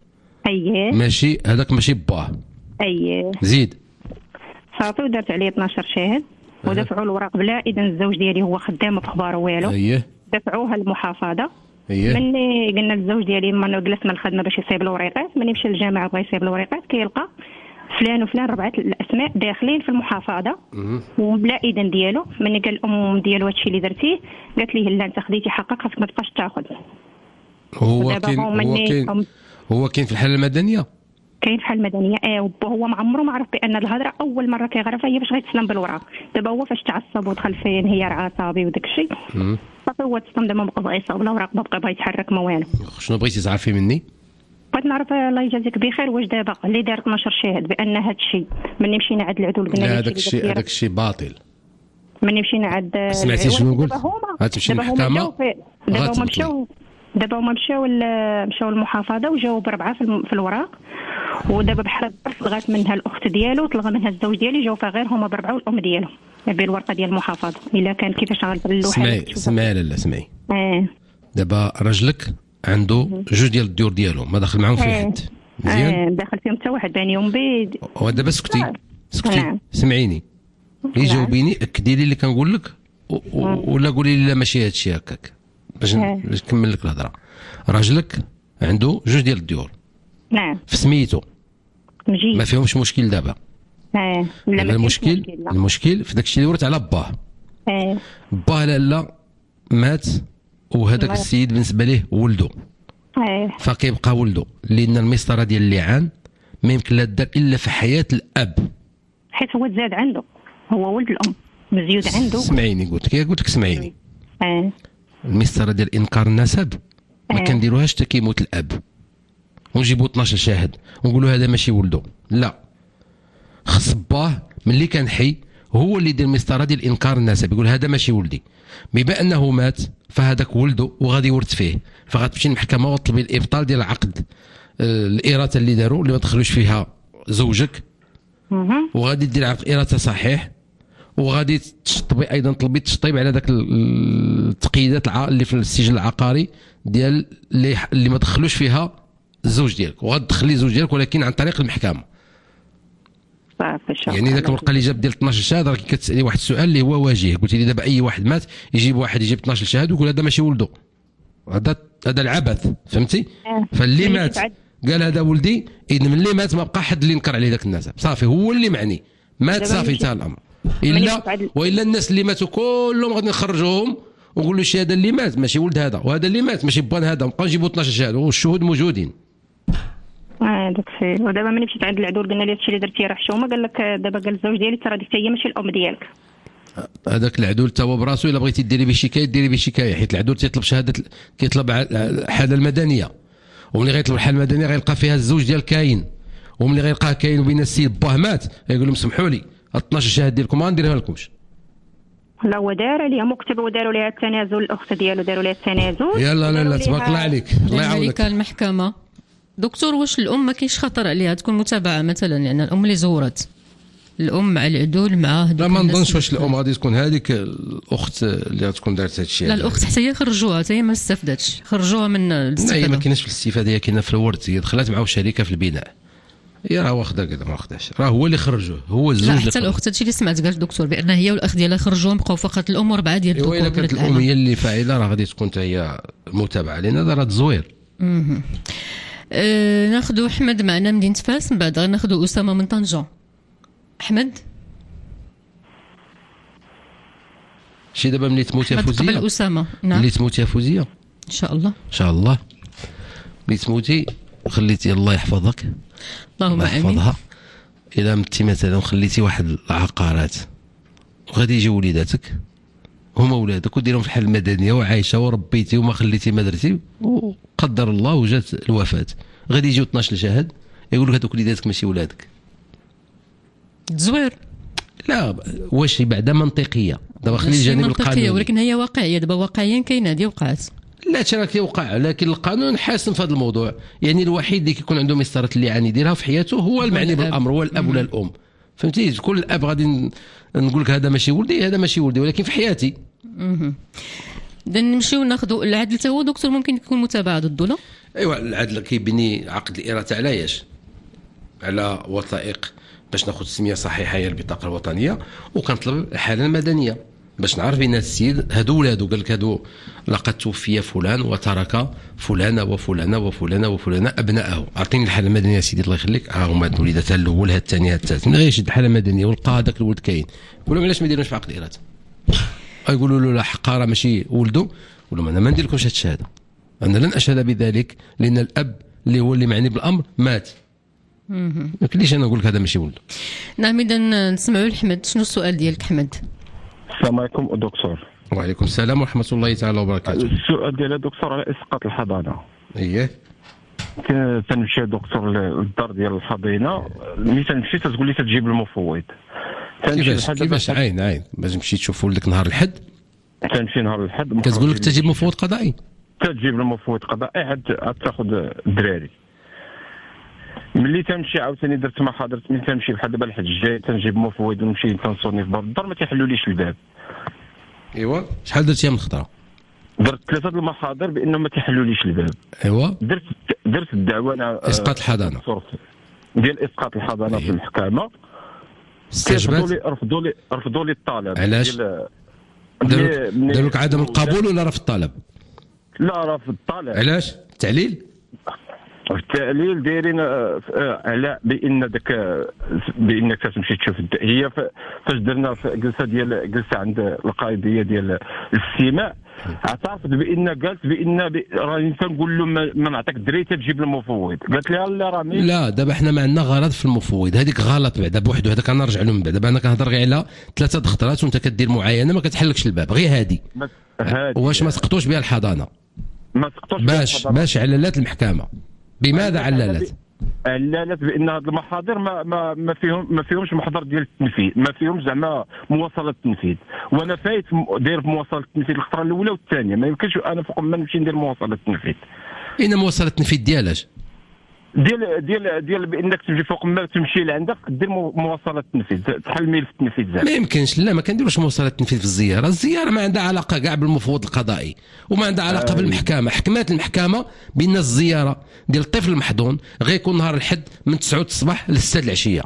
اييه ماشي هذاك ماشي باه. اييه. زيد. صافي ودارت عليه اثناش شاهد ودفعوا الوراق بلا اذن الزوج ديالي هو خدام ما بخبار والو. اييه. دفعوها للمحافظه. اييه. مني قلنا للزوج ديالي ما جلس من الخدمه باش يصيب الوريقات، مني مشى للجامعه بغى يصيب الوريقات كيلقى فلان وفلان ربعه الاسماء داخلين في المحافظه وبلا اذن ديالو. مني قال الام ديالو هادشي اللي درتيه، قالت ليه لا انت خديتي حقك خاصك ما تبقاش تاخذ. هو كاين هو كاين هو كاين في الحاله المدنيه، كاين في الحاله المدنيه. اه هو ما عمره ما عرف بان الهضره اول مره كيعرفها هي باش غيتسلم بالوراق. دابا هو فاش تعصب ودخل في انهيار عصبي وداك الشيء صافي هو تسلم. دابا ما بقى بغا يصاوب لا وراق، ما بقى بغا يتحرك ما والو. شنو بغيتي تعرفي مني؟ بغيت نعرف الله يجازيك بخير، واش دابا اللي دار اثنا عشر شاهد بان هذا الشيء ملي مشينا عند العدول قلنا لا هذاك الشيء هذاك الشيء باطل. ملي مشينا عند سمعتي شنو قلت؟ غتمشي للمحكمه دابا هما مشاو دابا هما مشاو مشاو للمحافظه وجاوب بربعه في الوراق، ودابا بحال طلغات منها الاخت ديالو وطلغ منها الزوج ديالي، جاو فيها غير هما بربعه والام ديالهم بالورقه ديال المحافظه. الا كان كيفاش غنبر اللوحه. سمعي سمعي لا لا سمعي. اه دابا راجلك عنده جوج ديال الديور ديالو ما داخل معاهم في حد. مزيان. اه داخل فيهم حتى واحد بانيهم بيد. ودابا سكتي سكتي سمعيني. يجاوبيني اكدي لي اللي كنقول لك ولا قولي لي لا ماشي هادشي هكاك باش نكمل لك الهضره. راجلك عنده جوج ديال الديور. نعم. في سميتو. مجيد. ما فيهمش مشكل دابا. اه لا ما المشكل مشكل المشكل في داكشي اللي ورث على باه. اه باه لالا مات وهذاك السيد بالنسبه ليه ولده. اه فكيبقى ولده لان المسطره ديال اللعان ما يمكن لا دار الا في حياه الاب، حيت هو تزاد عنده، هو ولد الام مزيود عنده. سمعيني قلت لك قلت لك سمعيني. اه المسطره ديال انكار النسب ما آه. كنديروهاش حتى كيموت الاب ونجيبوا اثناش شاهد ونقولوا هذا ماشي ولده. لا، خص باه ملي كان حي هو اللي يدير المسطره ديال انكار النسب، يقول هذا ماشي ولدي. بما انه مات فهذاك ولده وغادي يورث فيه، فغتمشي للمحكمه وتطلبي الابطال ديال العقد الاراثه اللي داروا اللي ما دخلوش فيها زوجك، وغادي دير عقد اراثه صحيح، وغادي تشطبي ايضا طلبي التشطيب على ذاك التقييدات اللي في السجل العقاري ديال اللي, اللي ما دخلوش فيها الزوج ديالك، وغتدخلي الزوج ديالك ولكن عن طريق المحكمه. يعني ذاك الورقه اللي جاب ديال اثناش شهاده راكي كتسالي واحد السؤال اللي هو واجه. قلت لي دابا اي واحد مات يجيب واحد يجيب اثناش شهاده ويقول هذا ماشي ولده، هذا هذا العبث، فهمتي؟ فاللي مات قال هذا ولدي، اذا من اللي مات ما بقى حد اللي ينكر عليه ذاك النسب، صافي هو اللي معني مات صافي انتهى الامر. الا والا الناس اللي ماتوا كلهم غادي نخرجوهم ونقولوا شي هذا اللي مات ماشي ولد هذا، وهذا اللي مات ماشي بان هذا، نبقاو نجيبوا اثناش شهاده والشهود موجودين. اه داك الشيء. ودابا ملي مشيت عند العدول قلنا لي هادشي اللي درتي راه حشومه، قال لك دابا قال الزوج ديالي ترى ديك هي ماشي الام ديالك. هذاك العدول تا هو براسو الا بغيتي ديري به شكايه ديري به شكايه، حيت العدول تيطلب شهاده، كيطلب الحاله المدنيه، وملي غيطلب الحاله المدنيه غيلقى فيها الزوج ديال كاين، وملي غيلقاه كاين وبين السيد باه مات غيقول لهم سمحوا لي اثناش شهاده ديالكم ما نديرها لكمش. لا هو دار عليها مكتب وداروا لها التنازل، الاخت ديالو داروا لها التنازل. يلا لا لا تبارك الله عليك الله يعاونك. المحكمه دكتور، واش الام ما كاينش خطر عليها تكون متابعه مثلا، لان يعني الام اللي زورت الام مع العدول مع هذوك؟ لا ما نظنش واش الام غادي تكون هذيك الاخت اللي غتكون دارت هذا الشيء. لا الاخت حتى هي خرجوها، حتى هي ما استفدتش، خرجوها من الاستفاده. لا هي ما كايناش في الاستفاده، هي كاينه في الورث، هي دخلت معه شركه في البناء، هي راه واخده كذا ما واخداش، راه هو اللي خرجوه هو الزوج. لا حتى الاخت هادشي اللي سمعت قال الدكتور بان هي والاخ ديالها خرجوهم بقاو فقط الام وربعه ديال الذكور. الا كانت الام هي اللي فاعله راه غادي تكون حتى هي متابعه، لان هذا راه تزوير. اها أه ناخذ احمد معنا مدينه فاس، من بعد غناخذ اسامه من طنجه. احمد شي دابا ملي تموت يا فوزيه قبل اسامه. نعم ملي تموت يا فوزيه ان شاء الله ان شاء الله ملي تموتي خليتي الله يحفظك اللهم امين يحفظها. الا متي مثلا وخليتي واحد العقارات وغادي يجيو وليداتك هما ولادك وديرهم في الحاله المدنيه وعايشه وربيتي وما خليتي ما درتي وقدر الله وجات الوفاه، غادي يجيو اثناش شاهد يقول لك هذوك وليداتك ماشي ولادك. تزوير لا واش بعدا منطقيه دابا خلي الجانب القانوني، ولكن هي واقعيه دابا واقعيا كاينه هذه وقعت. لا ترى كيوقع، لكن القانون حاسم في هذا الموضوع. يعني الوحيد اللي كيكون عنده مسطره اللعان يديرها في حياته هو المعني بالامر، هو الاب ولا الام، فهمتي؟ كل الاب غادي نقول لك هذا ماشي ولدي هذا ماشي ولدي، ولكن في حياتي. اها اذا نمشيو ناخذوا العدل تا هو دكتور ممكن يكون متابعه ضده. لا ايوا العدل كيبني عقد الاراثه على ايش؟ على وثائق باش ناخذ سميه صحيحه هي البطاقه الوطنيه، وكنطلب الحاله المدنيه باش نعرف بين السيد هادو ولادو، قال لك هادو لقد توفي فلان وترك فلانه وفلانه وفلانه وفلانه ابنائه، اعطيني الحاله المدنيه يا سيدي الله يخليك، ها هما هاد الوليدات الاول هاد الثاني هاد الثالث. من غير يشد الحاله المدنيه ولقى هذاك الولد كاين، يقول لهم علاش ما يديروش في عقد الاراثه؟ يقولوا له لا حقاره ماشي ولده، يقول لهم انا ما ندير لكمش هاد الشهاده، انا لن اشهد بذلك لان الاب اللي هو اللي معني بالامر مات. ما كليش انا نقول لك هذا ماشي ولده. نعم اذا نسمعوا لحمد. شنو السؤال ديالك احمد؟ السلام عليكم دكتور. وعليكم السلام ورحمه الله تعالى وبركاته. السؤال ديال دكتور على اسقاط الحضانه. اييه ك- تنمشي دكتور للدار ديال الحضينه، ملي تنمشي تتقول لي تجيب المفوض. تنمشي كيفاش لحد كيفاش دابا- عين عين باش مشيت تشوف ولدك نهار الحد تنمشي نهار الحد كتقول لك تجيب مفوض قضائي. تجيب المفوض قضائي عاد عاد تاخذ الدراري. ملي تنمشي عاوتاني درت محاضر، ملي تنمشي بحال دابا الحد الجاي تنجيب مفوض ونمشي تنصوني في باب الدار ما تيحلوليش الباب. ايوا شحال درتيها من خطره؟ درت ثلاثه المحاضر بانهم ما تيحلوليش الباب. ايوا درت درت الدعوه انا اسقاط الحضانه ديال اسقاط الحضانه في المحكمه. استجبات؟ رفضوا لي رفضوا لي رفضوا لي الطلب. علاش؟ ديال- داروا ملي- لك- ملي- داروا لك عدم القبول ولا رفض الطلب؟ لا رفض الطلب. علاش؟ التعليل؟ التعليل دايرين آه، آه، على بان داك آه، بانك تمشي تشوف الد- هي ف- فاش درنا في جلسه ديال جلسه عند القائديه ديال الاستماع اعترفت بان قالت بان ب- راني تنقول له ما ما نعطيك الدري تجيب المفوض. قالت لي لا راني لا دابا حنا ما عندنا غرض في المفوض، هذيك غلط بعدا بوحدو، هذاك غنرجع له من بعد. دابا انا كنهضر غير على ثلاثه د خطرات وانت كدير معاينه ما كتحلكش الباب، غير هادي. بس هادي واش ما سقطوش بها الحضانه؟ ما سقطوش باش باش علالات المحكمه. بماذا علالات؟ علالات بان هاد المحاضر ما ما ما فيهم ما فيهمش محضر ديال التنفيذ، ما فيهمش زعما مواصله التنفيذ، وانا فايت م- داير مواصله التنفيذ الخطره الاولى والثانيه، ما يمكنش انا فوق ما نمشي ندير مواصله التنفيذ اين موصله التنفيذ ديالاش؟ ديال ديال ديال بانك تمشي فوق ما تمشي لعندك دير مو- مواصله التنفيذ، تحل ملف التنفيذ ما زعما. يمكنش، لا ما كنديروش موصله التنفيذ في الزياره، الزياره ما عندها علاقه كاع بالمفوض القضائي وما عندها علاقه بالمحكمه. حكمات المحكمه بان الزياره ديال الطفل المحضون غيكون نهار الحد من تسعة الصباح ل ستة العشيه.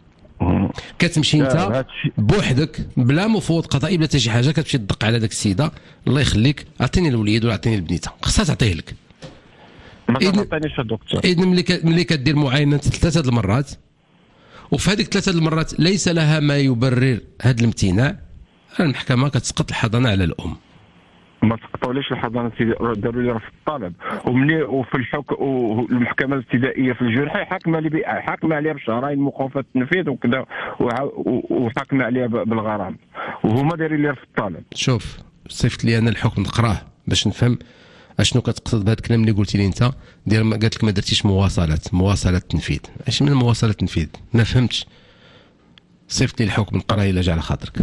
كتمشي آه، انت هادشي- بوحدك بلا مفوض قضائي بلا حتى شي حاجه، كتمشي تدق على داك السيده، الله يخليك عطيني الوليد ولا عطيني البنيته، خصها تعطيه لك. ما إذن- تعطينيش الدكتور. اذن ملي ك- ملي كدير معاينه ثلاثه د المرات وفي هذيك ثلاثه د المرات ليس لها ما يبرر هذا الامتناع، المحكمه كتسقط الحضانه على الام. ما سقطوليش الحضانه الابتدائيه، داروا لي رفض الطلب، ومني وفي الحكم والمحكمه الابتدائيه في الجرحي حاكمه لي ب- حاكمه عليها بشهرين مخالفه التنفيذ وكذا، وع- و- وحاكمه عليها ب- بالغرام، وهما دايرين لي رفض الطلب. شوف صيفط لي انا الحكم نقراه باش نفهم اشنو كتقصد بهذا الكلام اللي قلتي لي انت. دير ما قالت لك ما درتيش مواصلات مواصله التنفيذ، اش من مواصله التنفيذ؟ ما فهمتش. صيفط لي الحكم نقراه الا جا على خاطرك.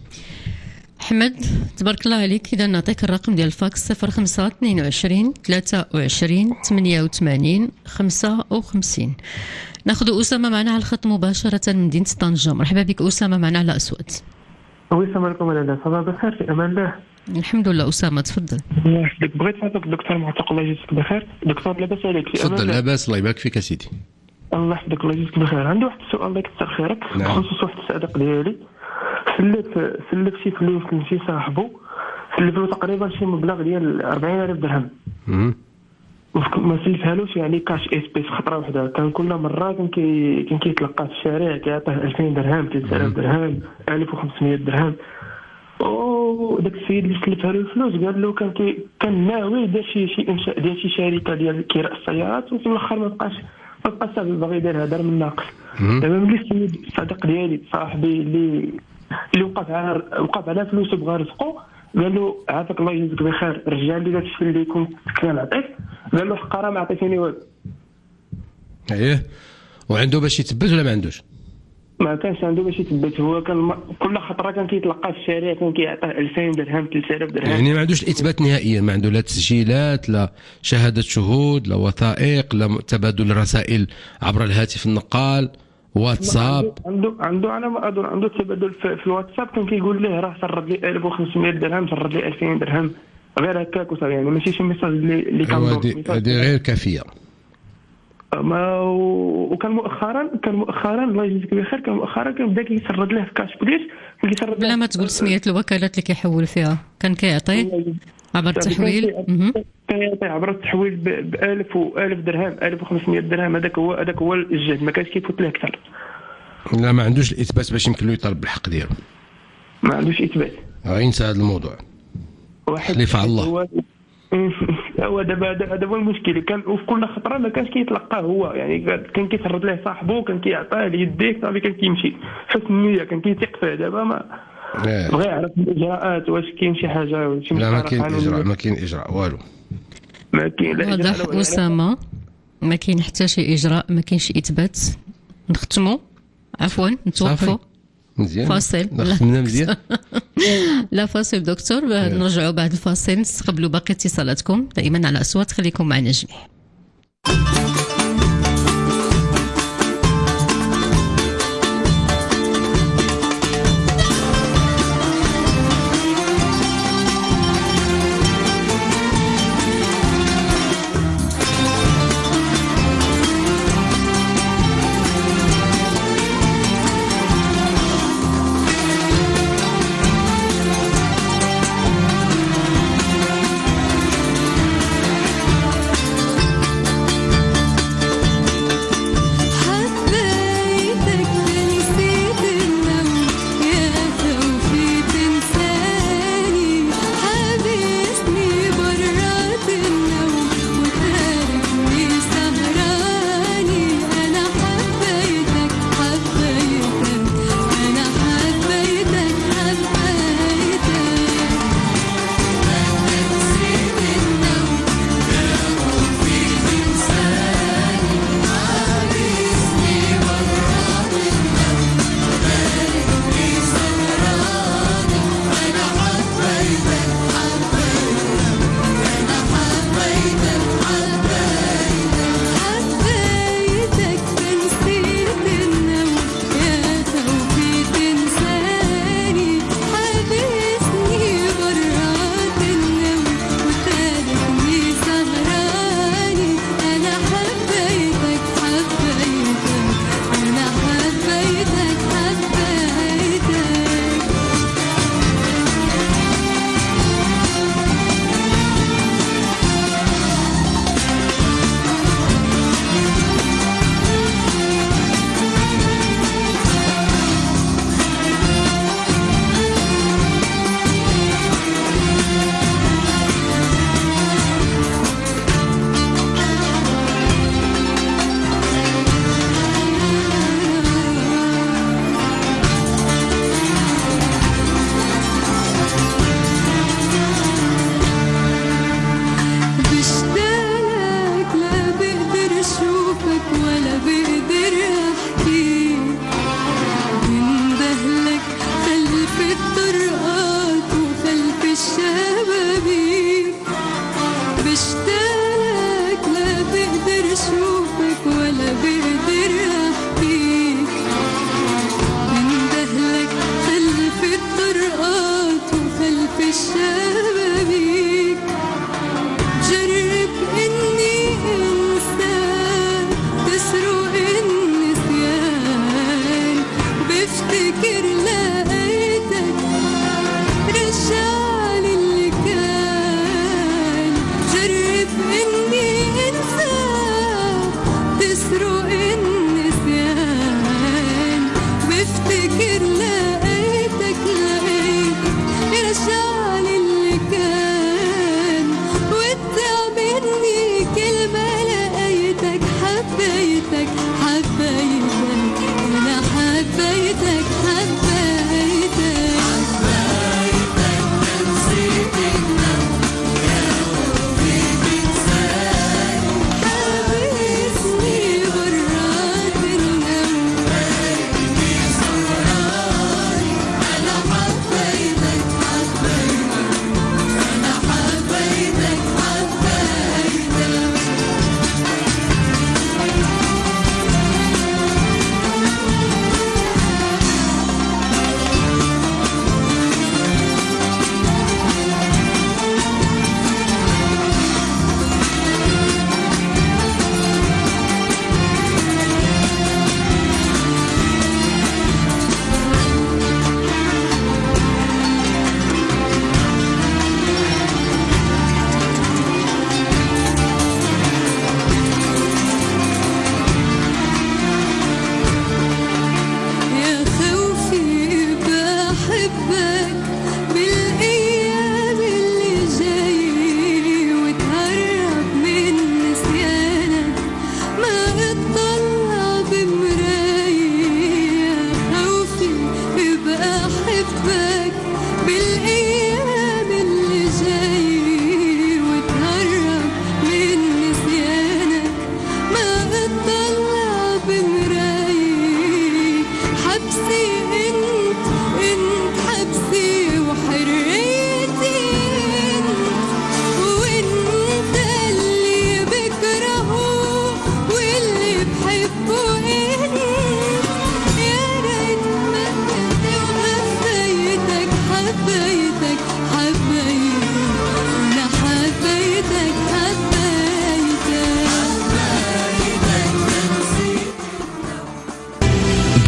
أحمد تبارك الله عليك. إذا نعطيك الرقم ديال الفاكس صفر خمسة اثنين وعشرين ثلاثة وعشرين ثمانية وثمانين خمسة وخمسين. ناخذ أسامة معنا على الخط مباشرة من مدينة طنجة. مرحبا بك أسامة معنا على أسود. السلام عليكم لاله، صباح الخير، في امان الله. الحمد لله أسامة تفضل. الله يحفظك، بغيت نعطيك الدكتور معتق الله يجزيك بخير. دكتور لاباس عليك؟ في امان تفضل. الله. لاباس الله يبارك فيك يا سيدي. الله يحفظك الله يجزيك بخير. عندي واحد السؤال الله يكثر خيرك نعم. بخصوص واحد الصديق ديالي سلف سلف شي فلوس من شي صاحبو، سلف له تقريبا شي مبلغ ديال أربعين ألف درهم، مم. ما سلفهالوش يعني كاش اسبيس خطره وحده. كان كل مره كان كي كان كيتلقى في الشارع كيعطيه ألفين درهم، ثلاثة آلاف درهم، ألف وخمسمية درهم. وداك السيد اللي سلفها له الفلوس قال له كان كي كان ناوي يدير شي شي انشاء ديال شي شركه ديال كراء السيارات، وفي الاخر ما بقاش ما بقاش صافي باغي يدير هذا من ناقص. دابا ملي السيد الصديق ديالي صاحبي اللي اللي وقف على وقف على فلوسه بغى رزقه، قال له عافاك الله يجزيك بخير رجع لي داك الشيء اللي كنت كنعطيك. قال له حقا ما عطيتيني والو. ايه وعنده باش يثبت ولا ما عندوش؟ ما كانش عنده باش يثبت. هو كان م- كل خطره كان كيتلقى في الشارع كان كيعطيه ألفين درهم، ثلاثة آلاف درهم. يعني ما عندوش الاثبات نهائيا، ما عنده لا تسجيلات لا شهاده شهود لا وثائق لا تبادل رسائل عبر الهاتف النقال واتساب. عنده عنده على ما اظن عنده تبادل في, في الواتساب، كان كيقول ليه راه سرد لي ألف وخمسمية درهم، سرد لي ألفين درهم، غير هكاك وصافي. يعني ماشي شي ميساج اللي اللي كان أيوة، ضرب. هذه هذه غير كافيه. ما و- وكان مؤخرا كان مؤخرا الله يجزيك بخير، كان مؤخرا كان بدا كيسرد له في كاش بليس، كان كيسرد بلا ما تقول سمية الوكالات اللي كيحول فيها، كان كيعطي عبر التحويل. مهم. كان يعطي عبر التحويل ب ألف و ألف درهم، ألف وخمسمية درهم. هذاك هو هذاك هو الجهد، ما كانش كيفوت له اكثر. لا ما عندوش الاثبات باش يمكن له يطالب بالحق ديالو. ما عندوش اثبات. غير ينسى هذا الموضوع. واحد خليفة على الله. هو هو دابا دابا هو المشكل. كان وفي كل خطره ما كانش كيتلقاه هو، يعني كان كيسرد له صاحبه، كان كيعطيه ليديك صافي، كان كيمشي حسن النيه، كان كيثق فيه. دابا ما إيه. بغى يعرف الاجراءات، واش كاين شي حاجه ولا شي لا ما مسطره كاين قانونية. اجراء، ما كاين اجراء والو. ما كاين لا واضح إجراء ولا أسامة. ما كاين حتى شي اجراء، ما كاين شي اثبات. نختموا عفوا نتوقفوا مزيان فاصل. خدمنا مزيان. لا فاصل دكتور، نرجعوا بعد الفاصل نستقبلوا باقي اتصالاتكم دائما على اصوات. خليكم معنا جميع.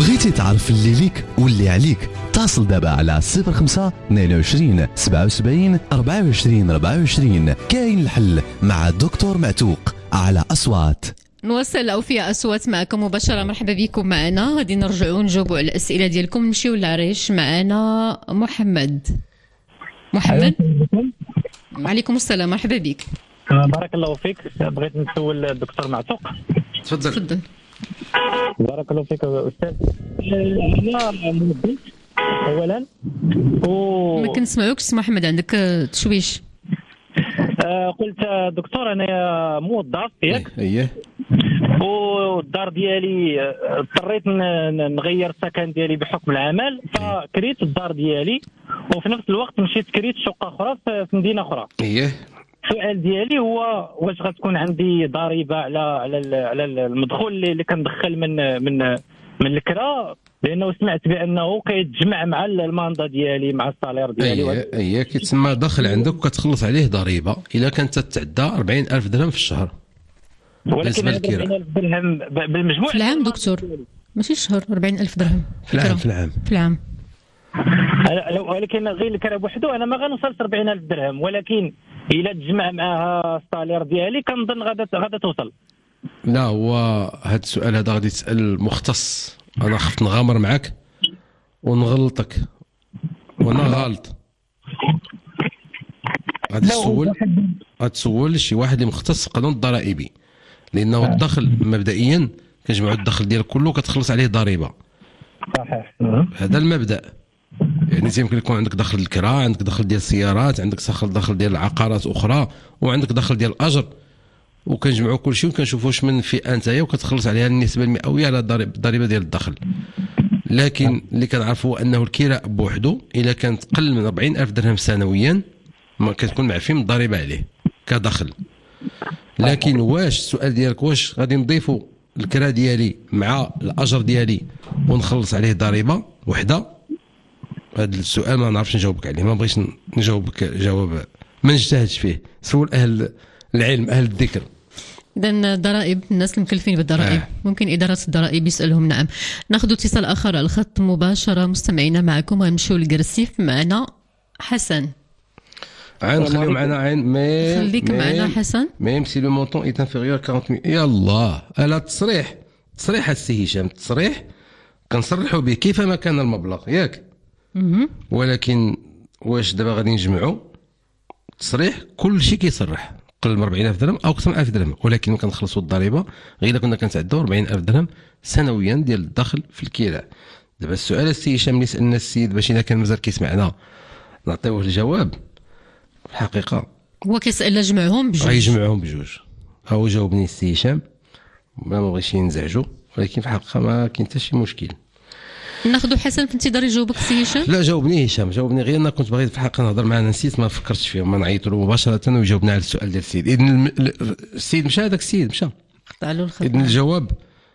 بغيتي تعرف اللي ليك واللي عليك اتصل دابا على صفر خمسة اثنين وعشرين سبعة وسبعين أربعة وعشرين أربعة وعشرين. كاين الحل مع الدكتور معتوق على أصوات. نواصل أوفياء أصوات معكم مباشرة. مرحبا بكم معنا. غادي نرجعوا نجاوبوا على الأسئلة ديالكم. نمشيو للعريش. معنا محمد. محمد وعليكم السلام. مرحبا بك. بارك الله فيك. بغيت نسول الدكتور معتوق. تفضل. تفضل. بارك الله فيك استاذ. انا منبه اولا و ما كنسمعوكش محمد، عندك تشويش. آه قلت دكتور انا موظف ياك. اييه. والدار ديالي اضطريت نغير السكن ديالي بحكم العمل، فكريت الدار ديالي وفي نفس الوقت مشيت كريت شقه اخرى في مدينه اخرى. اييه. السؤال ديالي هو واش غتكون عندي ضريبه على على على المدخول اللي كندخل من من من الكرا، لانه سمعت بانه كيتجمع مع الماندا ديالي مع الصالير ديالي. اييه اييه كيتسمى دخل عندك وكتخلص عليه ضريبه الا كانت تتعدى أربعين ألف درهم في الشهر. ولكن أربعين ألف درهم بالمجموع في العام دكتور، ماشي الشهر. أربعين ألف درهم في العام. في العام في العام ولكن غير الكرا بوحدو انا ما غنوصلش أربعين ألف درهم، ولكن الا تجمع معها الصالير ديالي كنظن غادا غادا توصل. لا هو هذا السؤال هذا غادي تسال مختص. انا خفت نغامر معك ونغلطك وانا غلط. غادي تسول غادي تسول شي واحد اللي مختص في القانون الضرائبي، لانه الدخل مبدئيا كنجمعوا الدخل ديالك كله كتخلص عليه ضريبه. صحيح. هذا المبدا. يعني يمكن يكون عندك دخل الكراء، عندك دخل ديال السيارات، عندك دخل ديال العقارات اخرى، وعندك دخل ديال الاجر، وكنجمعوا كل شيء وكنشوفوا واش من فئه نتايا وكتخلص عليها النسبه المئويه على الضريبه ديال الدخل. لكن اللي كنعرفوا هو انه الكراء بوحدو الا كانت تقل من أربعين ألف درهم سنويا ما كتكون معفي من الضريبه عليه كدخل. لكن واش السؤال ديالك واش غادي نضيفوا الكراء ديالي مع الاجر ديالي ونخلص عليه ضريبه وحده؟ هذا السؤال ما نعرفش نجاوبك عليه، ما بغيتش نجاوبك جواب ما نجتهدش فيه. سول اهل العلم اهل الذكر. اذا الضرائب، الناس المكلفين بالضرائب آه. ممكن اداره الضرائب يسالهم. نعم. ناخذ اتصال اخر على الخط مباشره. مستمعينا معكم غنمشيو للكرسيف. معنا حسن. عين خليو معنا عين. مي خليك معنا حسن. ميم سي لو مونطون اي انفيريور أربعين مية. يلا الا تصريح تصريح السي هشام، تصريح كنصرحوا به كيفما كان المبلغ ياك. ولكن واش دابا غادي نجمعوا تصريح كل شيء كيصرح قل من أربعين ألف درهم او اكثر من ألف درهم، ولكن كنخلصوا الضريبه غير الا كنا كنتعدوا أربعين ألف درهم سنويا ديال الدخل في الكراء. دابا السؤال السي هشام اللي سالنا السيد باش الا كان مازال كيسمعنا نعطيوه الجواب. في الحقيقه هو كيسال جمعهم بجوج. غيجمعهم بجوج. هو جاوبني السي هشام، ما بغيتش نزعجو، ولكن في الحقيقه ما كاين حتى شي مشكل. ناخذ حسن في انتظار يجاوبك السي هشام. لا جاوبني هشام، جاوبني غير انا كنت باغي في الحقيقه نهضر معنا نسيت ما فكرتش فيه، ما نعيط له مباشره ويجاوبنا على السؤال ديال السيد. اذن السيد مشى، هذاك السيد مشى. قطع له الخط. اذن الجواب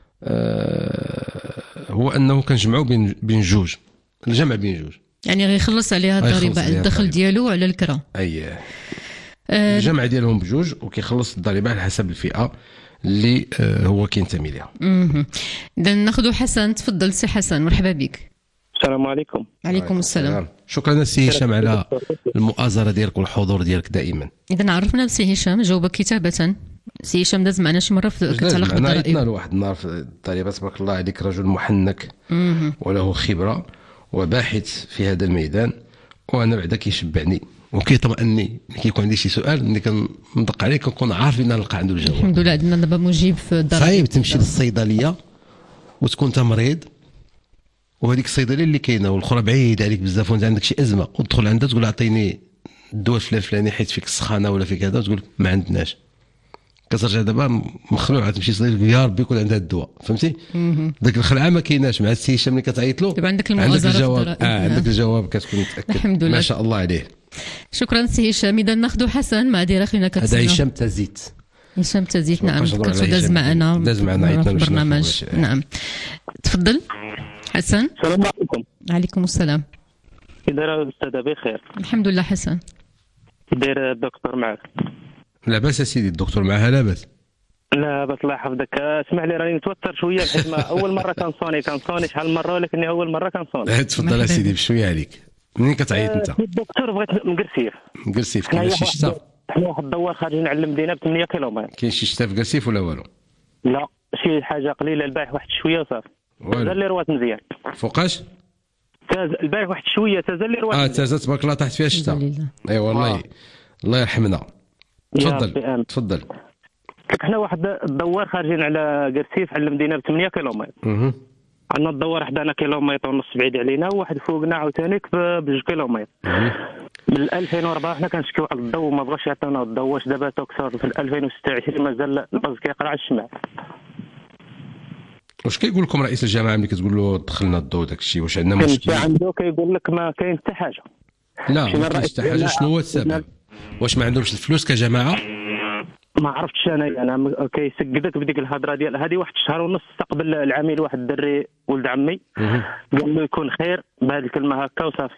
آه هو انه كنجمعوا بين بين جوج، الجمع بين جوج يعني غيخلص عليها الضريبه على الدخل ديالو وعلى الكرا. اييه. آه الجمع ديالهم بجوج وكيخلص الضريبه على حسب الفئه اللي آه هو كينتمي لها. اذا ناخذ حسن. تفضل سي حسن. مرحبا بك. السلام عليكم. عليكم السلام. شكرا السي هشام على المؤازره ديالك والحضور ديالك دائما. اذا عرفنا السي هشام، جاوبك كتابه. سي هشام داز معنا شي مره في كتعلق بالضرائب. انا واحد النهار في الضريبه تبارك الله عليك، رجل محنك وله خبره وباحث في هذا الميدان، وانا بعدا كيشبعني وكيطمئني كيكون عندي شي سؤال ملي كندق عليه كنكون عارف ان نلقى عنده الجواب. الحمد لله عندنا دابا مجيب في الضرائب. صعيب تمشي للصيدليه وتكون انت مريض وهذيك الصيدليه اللي كاينه والاخرى بعيده عليك بزاف وانت عندك شي ازمه وتدخل عندها تقول اعطيني الدواء الفلاني الفلاني حيت فيك السخانه ولا فيك هذا، وتقول ما عندناش. كترجع دابا مخلوعه تمشي للصيدليه يا ربي يكون عندها الدواء، فهمتي؟ ذاك الخلعه ما كايناش مع السي هشام ملي كتعيط له. دابا عندك المؤازره عندك الجواب. اه عندك الجواب كتكون متاكد. الحمد لله ما شاء الله عليه. شكرا سي هشام. اذا ناخذ حسن مع ديره خلينا كتسنى. هذا هشام تزيت. هشام تزيت. نعم كنتو داز معنا داز معنا في البرنامج. نعم تفضل حسن. السلام عليكم. عليكم السلام. كي داير الاستاذه؟ بخير الحمد لله. حسن كي داير الدكتور معك؟ لاباس سيدي، الدكتور معها لاباس. لا بس الله يحفظك، اسمح لي راني متوتر شويه بحيث ما اول مره كنصوني كنصوني شحال من مره ولكن اول مره كنصوني. تفضل اسيدي بشويه عليك. منين كتعيط انت؟ الدكتور بغيت من قرسيف. من قرسيف كاين شي شتا؟ حنا واحد الدوار خارجين على المدينه ب ثمانية كيلومتر. كاين شي شتا في قرسيف ولا والو؟ لا شي حاجه قليله، البارح واحد شويه وصافي. تازال لي روات مزيان. فوقاش؟ تاز البارح واحد شويه تازال لي روات. اه تازال تبارك الله طاحت فيها الشتا. اي والله الله يرحمنا. تفضل تفضل. حنا واحد الدوار خارجين على قرسيف على المدينه ب ثمانية كيلومتر. اها عندنا الدوار حدانا كيلومتر ونص بعيد علينا، وواحد فوقنا عاوتاني بجوج كيلومتر. من ألفين وأربعة حنا كنشكيو على الضو وما بغاش يعطيونا الضو. واش دابا توكسور في ألفين وستة وعشرين مازال الباز كيقرا على الشمع. واش كيقول لكم رئيس الجامعه ملي كتقول له دخلنا الضو داك الشيء؟ واش عندنا مشكل؟ عنده كيقول لك ما كاين حتى حاجه. لا ما كاينش حتى حاجه. شنو هو السبب؟ واش ما عندهمش الفلوس كجماعه؟ ما عرفتش انا انا كيسقدك بديك الهضره ديال هذه. واحد الشهر ونص استقبل العميل واحد الدري ولد عمي قال له يكون خير بهذه الكلمه هكا وصافي.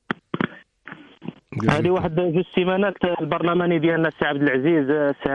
هذه واحد جوج سيمانات البرلماني ديالنا السي عبد العزيز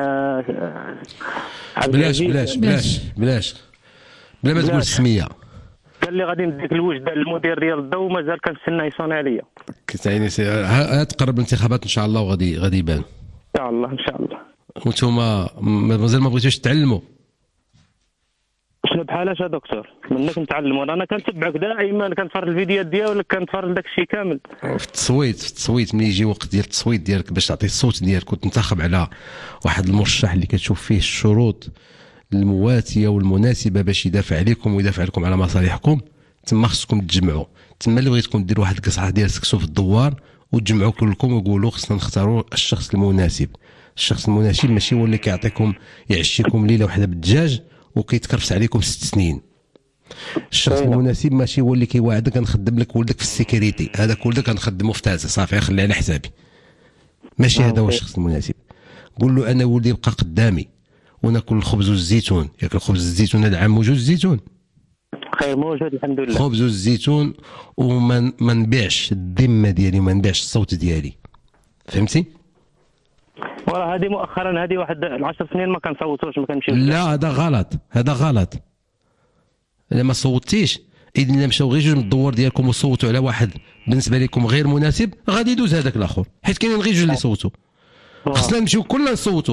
عبد بلاش بلاش بلاش بلاش بلا ما تقول السميه. قال لي غادي نديك الوجده للمدير ديال الضو ومازال كنتسنى يصوني عليا. كتعيني تقرب الانتخابات ان شاء الله وغادي غادي يبان ان شاء الله ان شاء الله. وانتوما مازال ما بغيتوش تعلموا؟ شنو بحالاش يا دكتور؟ منك نتعلموا. انا كنتبعك دائما كنتفرج الفيديوهات ديالك كنتفرج داك الشيء كامل. في التصويت في التصويت ملي يجي وقت ديال التصويت ديالك باش تعطي الصوت ديالك وتنتخب على واحد المرشح اللي كتشوف فيه الشروط المواتيه والمناسبه باش يدافع عليكم ويدافع لكم على مصالحكم، تما خصكم تجمعوا. تما اللي بغيتكم ديروا واحد القصعه ديال سكسو في الدوار وتجمعوا كلكم وقولوا خصنا نختاروا الشخص المناسب. الشخص المناسب ماشي هو اللي كيعطيكم يعشيكم ليله وحده بالدجاج وكيتكرفس عليكم ست سنين. الشخص المناسب ماشي هو اللي كيوعدك غنخدم لك ولدك في السيكوريتي، هذاك ولدك غنخدمه في تازه صافي خليه على حسابي. ماشي هذا هو الشخص المناسب. قول له انا ولدي يبقى قدامي وناكل الخبز والزيتون. ياكل خبز الزيتون هذا عام موجود الزيتون؟ خير موجود الحمد لله. خبز الزيتون وما ما نبيعش الذمه ديالي وما نبيعش الصوت ديالي. فهمتي؟ والله هذه مؤخرا هذه واحد العشر سنين ما كنصوتوش ما كنمشيوش. لا هذا غلط هذا غلط. الا ما صوتيش اذا مشاو غير جوج من الدوار ديالكم وصوتوا على واحد بالنسبه لكم غير مناسب غادي يدوز هذاك الاخر، حيت كاينين غير جوج اللي صوتوا. خصنا نمشيو كلنا نصوتوا.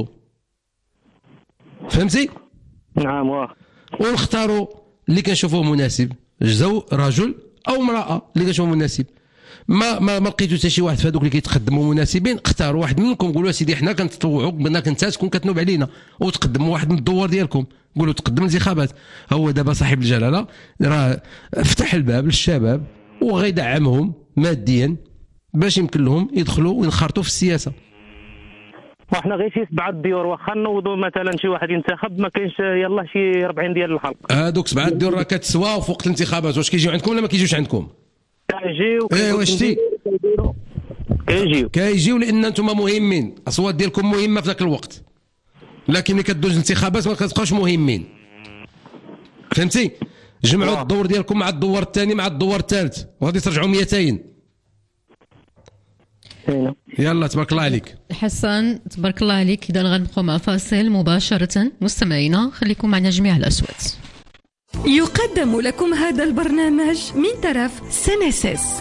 فهمتي؟ نعم واه. ونختاروا اللي كنشوفوه مناسب، زو رجل او امراه اللي كنشوفوه مناسب. ما ما ما لقيتو حتى شي واحد في هذوك اللي كيتقدموا مناسبين، اختاروا واحد منكم قولوا سيدي حنا كنتطوعوك بانك انت تكون كتنوب علينا وتقدموا واحد من الدوار ديالكم. قولوا تقدم الانتخابات. هو دابا صاحب الجلاله راه فتح الباب للشباب وغيدعمهم ماديا باش يمكن لهم يدخلوا وينخرطوا في السياسه. وحنا غير شي سبعه ديور واخا نوضوا مثلا شي واحد ينتخب ما كاينش يلاه شي أربعين ديال الحلق. هذوك سبعه ديور راه كتسوا فوق الانتخابات. واش كيجيو عندكم ولا ما كيجيوش عندكم؟ كيجيو. ايوا شتي كيجيو كيجيو لان انتم مهمين، اصوات ديالكم مهمه في ذاك الوقت، لكن ملي كدوز الانتخابات ما كتبقاوش مهمين. فهمتي؟ جمعوا الدور ديالكم مع الدور الثاني مع الدور الثالث وغادي ترجعوا مئتين. يلا تبارك الله عليك حسن. تبارك الله عليك. اذا غنبقاو مع فاصل مباشره. مستمعينا خليكم معنا جميع الاصوات. يقدم لكم هذا البرنامج من طرف سينيسيس.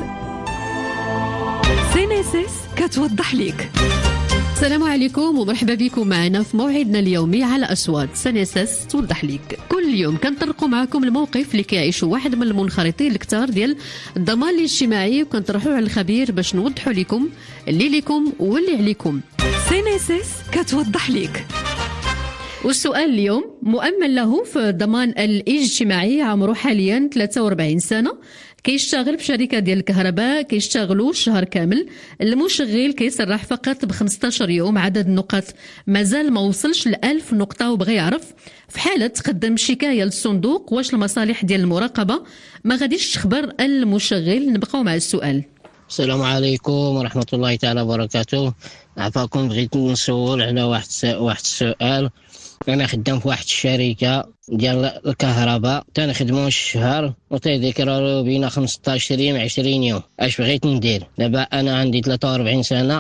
سينيسيس كتوضح لك. السلام عليكم ومرحبا بكم معنا في موعدنا اليومي على أصوات سينيسيس توضح لك. كل يوم كنطرقوا معكم الموقف اللي كيعيشوا واحد من المنخرطين الكثار ديال الضمان الاجتماعي وكنطرحوا على الخبير باش نوضحوا لكم اللي لكم واللي عليكم. سينيسيس كتوضح لك. والسؤال اليوم مؤمن له في الضمان الاجتماعي، عمره حاليا ثلاثة وأربعين سنة، كيشتغل بشركه ديال الكهرباء، كيشتغلوا الشهر كامل. المشغل كيسرح فقط ب خمسطاش يوم. عدد النقاط مازال ما وصلش ل ألف نقطه وبغى يعرف في حاله تقدم شكايه للصندوق واش المصالح ديال المراقبه ما غاديش تخبر المشغل. نبقاو مع السؤال. السلام عليكم ورحمه الله تعالى وبركاته. عفاكم بغيت نسول على واحد واحد السؤال. انا خدام في واحد الشركه ديال الكهرباء، تنخدمو الشهر وتيذكروا بينا خمسطاش يوم عشرين يوم. اش بغيت ندير دابا؟ انا عندي ثلاثة وأربعين سنه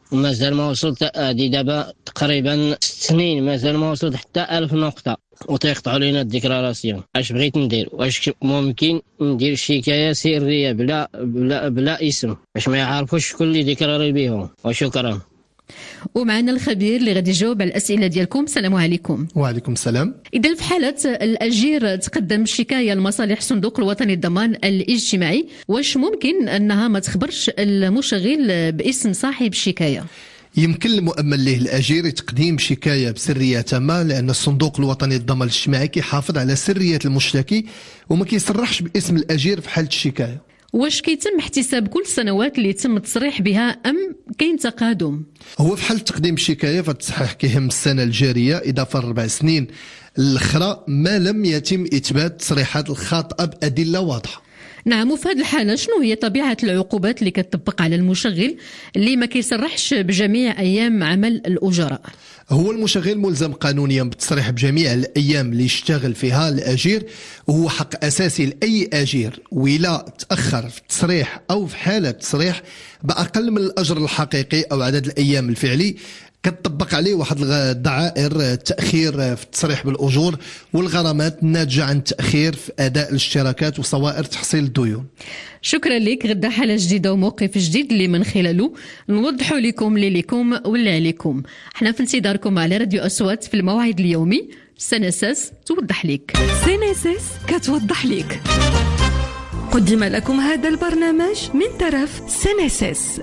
مازال ما وصلت. هادي دابا تقريبا ست سنين مازال ما وصلت حتى ألف نقطة وتيقطعوا لينا الديكلاراسيون. اش بغيت ندير؟ واش ممكن ندير شكاية سرية بلا بلا بلا اسم باش ما يعرفوش شكون اللي ديكلاري بيهم؟ وشكرا. ومعنا الخبير اللي غادي يجاوب على الاسئله ديالكم. السلام عليكم. وعليكم السلام. اذا في حاله الاجير تقدم شكايه لمصالح الصندوق الوطني للضمان الاجتماعي، واش ممكن انها ما تخبرش المشغل باسم صاحب الشكايه؟ يمكن المؤمن له الأجير تقديم شكاية بسرية تامة، لأن الصندوق الوطني للضمان الاجتماعي كيحافظ على سرية المشتكي وما كيصرحش باسم الأجير في حالة الشكاية. واش كيتم احتساب كل السنوات اللي يتم التصريح بها أم كاين تقادم؟ هو في حالة تقديم الشكاية فالتصحيح كيهم السنة الجارية إضافة لأربع سنين الأخرى ما لم يتم إثبات التصريحات الخاطئة بأدلة واضحة. نعم. وفي هذه الحالة شنو هي طبيعة العقوبات اللي كتطبق على المشغل اللي ما كيصرحش بجميع أيام عمل الأجراء؟ هو المشغل ملزم قانونيا بالتصريح بجميع الأيام اللي يشتغل فيها الأجير، وهو حق أساسي لأي أجير، وإلا تأخر في التصريح أو في حالة تصريح بأقل من الأجر الحقيقي أو عدد الأيام الفعلي كتطبق عليه واحد الضعائر التأخير في التصريح بالأجور والغرامات الناتجة عن التأخير في أداء الاشتراكات وصوائر تحصيل الديون. شكرا لك. غدا حالة جديدة وموقف جديد اللي من خلاله نوضحوا لكم اللي لكم واللي عليكم. احنا في انتظاركم على راديو أصوات في الموعد اليومي. سنساس توضح لك. سنساس كتوضح لك. قدم لكم هذا البرنامج من طرف سنساس.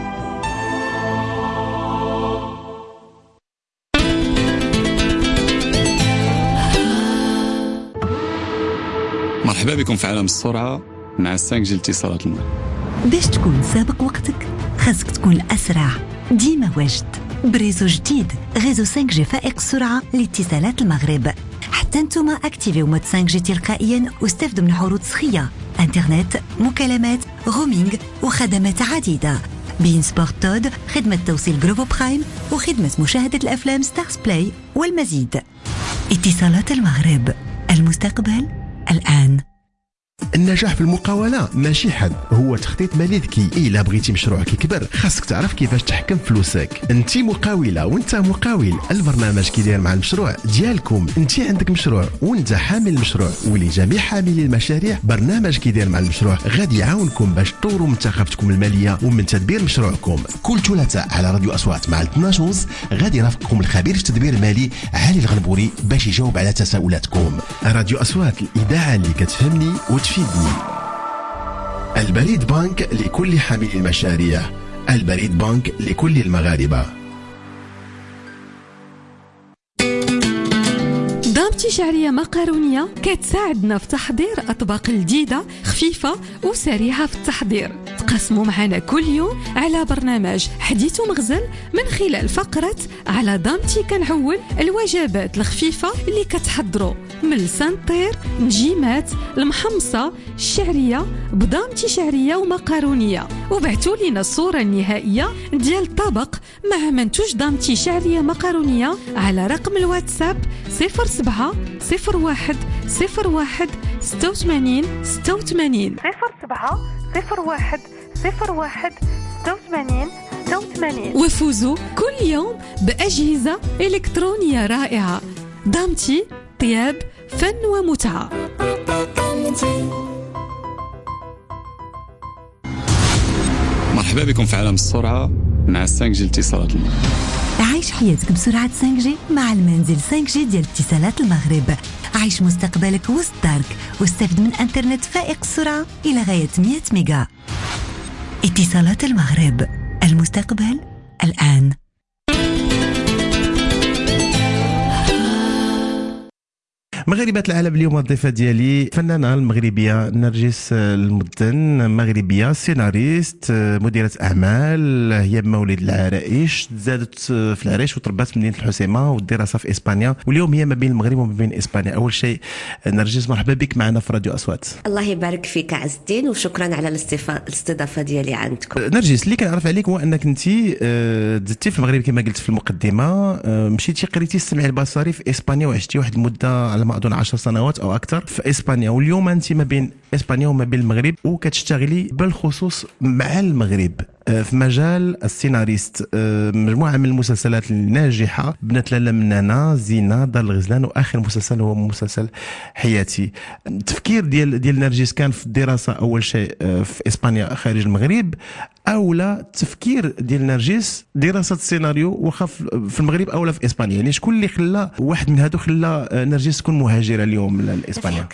مرحبا بكم في عالم السرعة مع خمسة جي الاتصالات المغرب. باش تكون سابق وقتك خاصك تكون الأسرع ديما واجد. بريزو جديد غيزو خمسة جي فائق السرعة لاتصالات المغرب. حتى نتوما اكتيفيو مود خمسة جي تلقائيا واستفدوا من عروض سخية، انترنت، مكالمات، رومينغ وخدمات عديدة. بين سبورت تود، خدمة توصيل جلوبو برايم وخدمة مشاهدة الأفلام ستارز بلاي والمزيد. اتصالات المغرب، المستقبل الآن. النجاح في المقاولة ماشي حد، هو تخطيط مالي ذكي. إلا بغيتي مشروعك يكبر خاصك تعرف كيفاش تحكم فلوسك. انت مقاولة وانت مقاول، البرنامج كيدير مع المشروع ديالكم. انت عندك مشروع وانت حامل المشروع، ولجميع حاملي المشاريع برنامج كيدير مع المشروع غادي يعاونكم باش تطوروا من ثقافتكم المالية ومن تدبير مشروعكم. كل ثلاثاء على راديو أصوات مع اثناش ونص غادي يرافقكم الخبير في التدبير المالي علي الغنبوري باش يجاوب على تساؤلاتكم. راديو أصوات، الإذاعة اللي كتفهمني وتفيدني. البريد بانك لكل حاملي المشاريع، البريد بانك لكل المغاربة. دامتي شعرية مقارونية كتساعدنا في تحضير أطباق جديدة خفيفة وسريعة في التحضير. تقسموا معنا كل يوم على برنامج حديث ومغزل من خلال فقرة على دامتي كنعول الوجبات الخفيفة اللي كتحضروا من السنطير، نجيمات، المحمصة، الشعرية بدامتي شعرية ومقارونية. وبعتوا لنا الصورة النهائية ديال الطبق مع منتوج دامتي شعرية مقارونية على رقم الواتساب صفر سبعة صفر واحد صفر واحد ستة وثمانين ستة وثمانين صفر سبعة صفر واحد صفر واحد ستة وثمانين ستة وثمانين. وفوزوا كل يوم بأجهزة إلكترونية رائعة. دامتي، طياب، فن ومتعة. مرحبا بكم في عالم السرعة مع خمسة جي الاتصالات المغرب. عيش حياتك بسرعة خمسة جي مع المنزل خمسة جي ديال اتصالات المغرب. عيش مستقبلك وسط دارك واستفد من انترنت فائق السرعة إلى غاية مية ميجا. اتصالات المغرب، المستقبل الآن. مغاربات العالم اليوم الضيفة ديالي فنانة المغربية نرجس المدن، مغربية، سيناريست، مديرة أعمال. هي مولد العرائش، زادت في العرائش وتربات في مدينة الحسيمة والدراسة في إسبانيا، واليوم هي ما بين المغرب وما بين إسبانيا. أول شيء نرجس، مرحبا بك معنا في راديو أصوات. الله يبارك فيك عز الدين، وشكرا على الاستضافة ديالي عندكم. نرجس، اللي كنعرف عليك هو أنك أنت زدتي في المغرب كما قلت في المقدمة، مشيتي قريتي السمع البصري في إسبانيا وعشتي واحد المدة على ما أظن عشر سنوات أو أكثر في إسبانيا، واليوم أنت ما بين إسبانيا وما بين المغرب وكتشتغلي بالخصوص مع المغرب. في مجال السيناريست، مجموعة من المسلسلات الناجحة بنت لالا منانا، زينة، دار الغزلان، وآخر مسلسل هو مسلسل حياتي. التفكير ديال ديال نرجس كان في الدراسة أول شيء في إسبانيا خارج المغرب، أو لا التفكير ديال نرجس دراسة السيناريو واخا في المغرب أو لا في إسبانيا؟ يعني شكون اللي خلى واحد من هادو خلى نرجس تكون مهاجرة اليوم لإسبانيا؟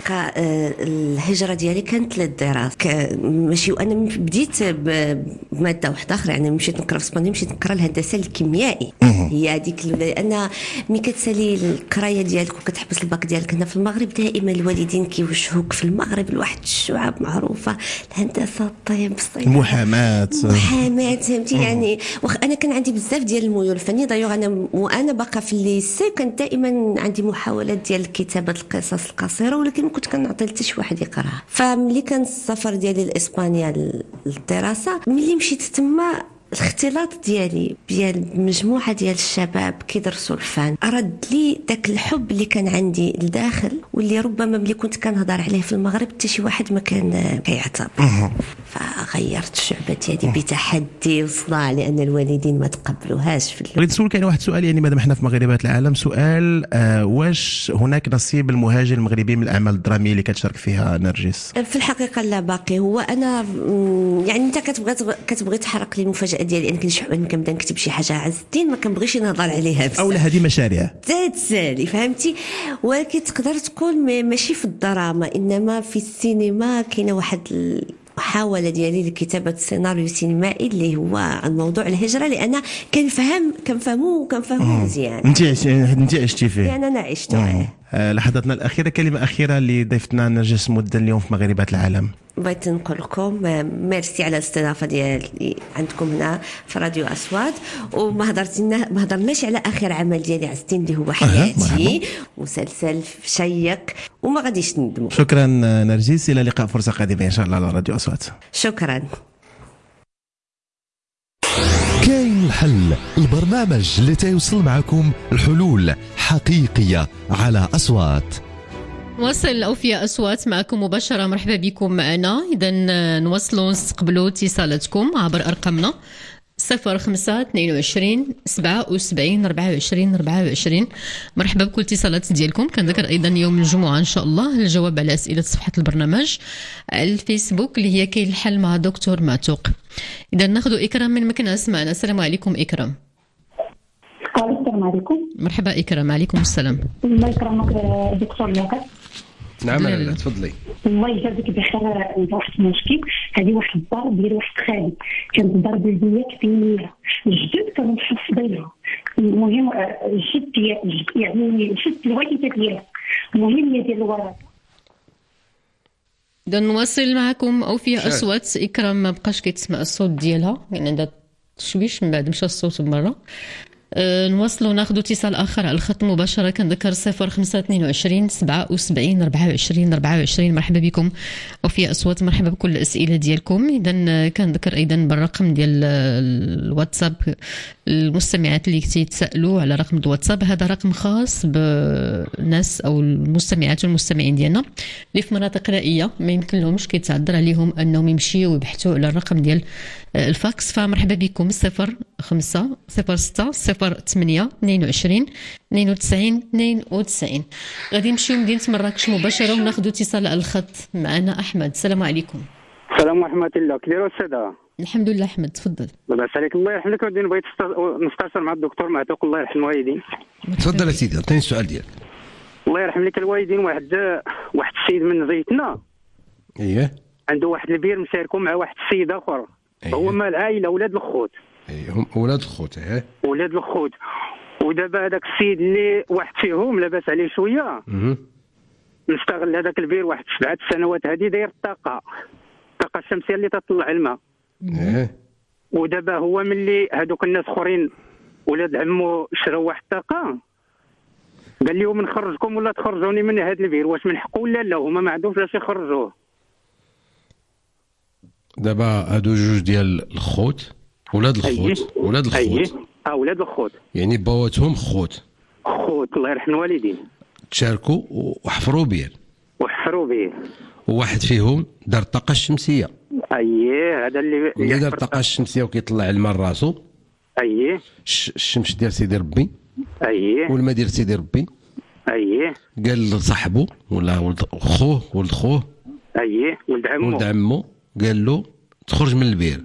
الهجرة ديالي كانت للدراسة ماشي، وأنا بديت بمادة واحدة أخرى، يعني مشيت نقرا في إسبانيا، مشيت نقرا الهندسة الكيميائي. هي هذيك أنا ملي كتسالي القراية ديالك وكتحبس الباك ديالك هنا في المغرب، دائما الوالدين كيوجهوك في المغرب لواحد الشعب معروفة، الهندسة، الطب، المحاماة محاماة، فهمتي؟ يعني واخ انا كان عندي بزاف ديال الميول الفنيه. دايوغ انا وانا باقا في الليسي كان دائما عندي محاولات ديال كتابه القصص القصيره، ولكن ما كنت كنعطي حتى شي واحد يقراها. فملي كان السفر ديالي لاسبانيا للدراسه، ملي مشيت تما الاختلاط ديالي ديال مجموعه ديال الشباب كيدرسوا الفن رد لي داك الحب اللي كان عندي لداخل، واللي ربما ملي كنت كنهضر عليه في المغرب حتى شي واحد ما كان كيعتبر. فغيرت الشعبه ديالي بتحدي وصداع، لان الوالدين ما تقبلوهاش. في بغيت نسولك يعني واحد السؤال، يعني مادام حنا في مغاربات العالم، سؤال آه واش هناك نصيب المهاجر المغربي من الاعمال الدراميه اللي كتشارك فيها نرجس؟ في الحقيقه لا باقي. هو انا يعني انت كتبغي كتبغي تحرق لي المفاجاه ديالي، انا كنشعر اني كنبدا نكتب شي حاجه عز الدين ما كنبغيش نهضر عليها بزاف، او لا هذه مشاريع تتسالي، فهمتي؟ ولكن تقدر تكون ماشي في الدراما، انما في السينما كاينه واحد محاولة ديالي لكتابة سيناريو سينمائي اللي هو عن موضوع الهجرة، لأن كنفهم كنفهمو كنفهمو مزيان. انت انت عشتي فيه؟ يعني أنا عشته. آه لحظتنا الأخيرة، كلمة أخيرة لضيفتنا نرجس مدن اليوم في مغاربات العالم. بغيت نقول لكم ميرسي على الاستضافة ديالي عندكم هنا في راديو أصوات، وما هضرتنا ما هضرناش على آخر عمل ديالي عزتين اللي هو حياتي، مسلسل شيق وما غاديش ندموا. شكرا نرجس، إلى لقاء فرصة قادمة إن شاء الله على راديو أصوات. شكرا. كاين الحل، البرنامج اللي تيوصل معكم الحلول حقيقية على أصوات. وصل الأوفياء أصوات معكم مباشرة. مرحبا بكم معنا. إذا نوصلوا نستقبلوا اتصالاتكم عبر أرقامنا صفر خمسة اثنين وعشرين سبعة وسبعين أربعة وعشرين أربعة وعشرين. مرحبا بكل اتصالات ديالكم. كنذكر أيضا يوم الجمعة إن شاء الله الجواب على أسئلة صفحة البرنامج الفيسبوك اللي هي كاين الحل مع دكتور معتوق. إذا ناخذ إكرام من مكناس معنا. السلام عليكم إكرام. السلام عليكم. مرحبا إكرام. عليكم السلام. الله يكرمك دكتور لاقة. نعم لا تفضلي. الله يجازيك بخير. واحد المشكل، هذه واحد الدار ديال واحد خالي، كانت الدار بلديه كبيره، الجدود كانوا محفظينها. المهم الجد يعني الجد الوالده ديالها، المهم هي ديال الورثه. إذا نواصل معكم أوفياء أصوات. إكرام ما بقاش كيتسمع الصوت ديالها، يعني عندها تشويش من بعد مشى الصوت برا. أه نواصلوا ناخذ اتصال اخر على الخط مباشره. كنذكر صفر خمسة اثنين وعشرين سبعة وسبعين أربعة وعشرين أربعة وعشرين. مرحبا بكم وفي اصوات. مرحبا بكل الاسئله ديالكم. اذا كنذكر ايضا بالرقم ديال الواتساب المستمعات اللي كيتسالوا على رقم الواتساب، هذا رقم خاص بالناس او المستمعات والمستمعين ديالنا اللي في مناطق نائيه ما يمكن لهمش كيتعذر عليهم انهم يمشيوا ويبحثوا على الرقم ديال الفاكس. فمرحبا بكم صفر خمسة صفر ستة صفر ثمانية اثنين وعشرين اثنين وتسعين اثنين وتسعين. غادي نمشيو مدينة مراكش مباشرة وناخذ اتصال على الخط. معنا أحمد. السلام عليكم. السلام ورحمة الله. كي دايروا السادة؟ الحمد لله أحمد، تفضل. لاباس عليك؟ الله يرحم لك. غادي نبغي نستفسر مع الدكتور معتوق الله يرحم الوالدين. تفضل يا سيدي، عطيني السؤال ديالك. الله يرحم لك الوالدين. واحد واحد السيد من زيتنا، اييه، عنده واحد البير مشاركو مع واحد السيد اخر. أيه. هو مال العائله، اولاد الخوت. ايه هم اولاد الخوت. ايه اولاد الخوت. ودابا هذاك السيد اللي واحد فيهم لاباس عليه شويه، اها، مستغل هذاك البير واحد سبعه سنوات هذه داير الطاقه الطاقه الشمسيه اللي تطلع الماء. ايه ودابا هو ملي هذوك الناس اخرين ولاد عمو شراو واحد الطاقه، قال لهم نخرجكم ولا تخرجوني من هذا البير، واش من حقه ولا لا؟ هما ما عندهمش لاش يخرجوه. دابا هادو جوج ديال الخوت، ولاد الخوت. أيه. ولاد الخوت. أيه. اه ولاد الخوت، يعني بواتهم خوت. خوت الله يرحم الوالدين. تشاركوا وحفروا بير. وحفروا بير. وواحد فيهم دار الطاقه الشمسيه. اييه هذا اللي اللي دار الطاقه الشمسيه وكيطلع الماء راسو. اييه الشمس ديال سيدي ربي. اييه والماء ديال سيدي ربي. اييه قال لصاحبو ولا ولد خوه ولد خوه. اييه ولد عمو ولد عمو قال له تخرج من البير.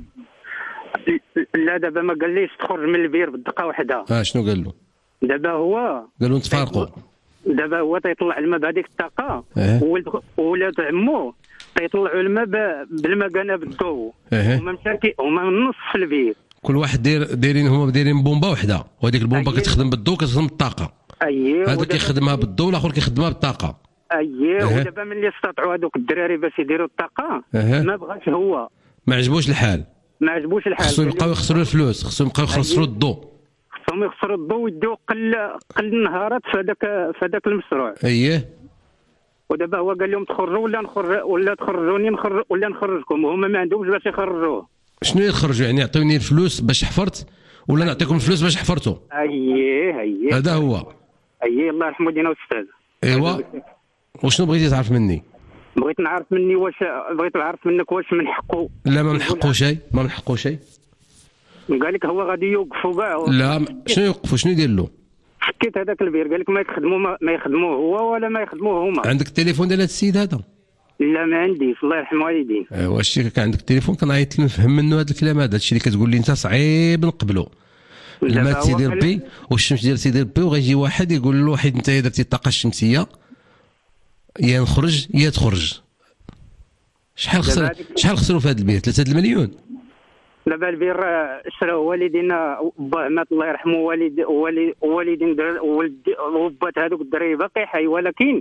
لا دابا ما قاليش تخرج من البير بدقه واحده. اه شنو قال له؟ دابا هو قال له نتفارقوا. دابا هو تيطلع الماء بهذيك الطاقه. اه. وولد ولاد عمو تيطلعوا الماء بالمكانه بالضو. اه. هما مشاكي هما من النص في البير. كل واحد داير دايرين هما دايرين بومبا وحده وهذيك البومبا أيه. كتخدم بالضو كتخدم بالطاقه. اييه هذا كيخدمها بالضو والاخر كيخدمها بالطاقه. اييه أه. ودابا ملي استطاعوا هذوك الدراري باش يديروا الطاقه أه. ما بغاش هو ما عجبوش الحال. ما عجبوش الحال. خصهم يبقاو يخسروا الفلوس، خصهم يبقاو يخسروا الضو. خصهم يخسروا الضو ويديو قل قل النهارات في هذاك في هذاك المشروع. اييه ودابا هو قال لهم تخرجوا ولا نخرج ولا تخرجوني نخرج ولا نخرجكم وهما ما عندهمش باش يخرجوه. شنو يخرجوا يعني يعطوني الفلوس باش حفرت ولا نعطيكم الفلوس باش حفرتوا؟ اييه اييه هذا هو. اييه الله يرحمه دينا الاستاذ. ايوا وشنو بغيتي تعرف مني؟ بغيت نعرف مني واش بغيت نعرف منك واش من حقه. لا ما من حقه شيء ما من حقه شيء. قال لك هو غادي يوقفوا كاع. لا شنو يوقفوا شنو يدير له؟ فكيت هذاك البير قال لك ما يخدموا ما يخدموه هو ولا ما يخدموه هما. عندك التليفون ديال هذا السيد هذا؟ لا ما عنديش الله يرحم والدين. ايوا الشيء كان عندك التليفون كنعيط نفهم منه هذا الكلام هذا الشيء اللي كتقول لي انت صعيب نقبلو. الماء سيدي ربي والشمس ديال سيدي ربي وغيجي واحد يقول له واحد انت درتي الطاقه الشمسيه يا نخرج يا تخرج. شحال خسر شحال خسروا في هذا البيت؟ ثلاثة المليون. دابا البير شراو والدينا باه مات الله يرحمه والد والد والدين ولد وبات هذوك الدراري باقي حي ولكن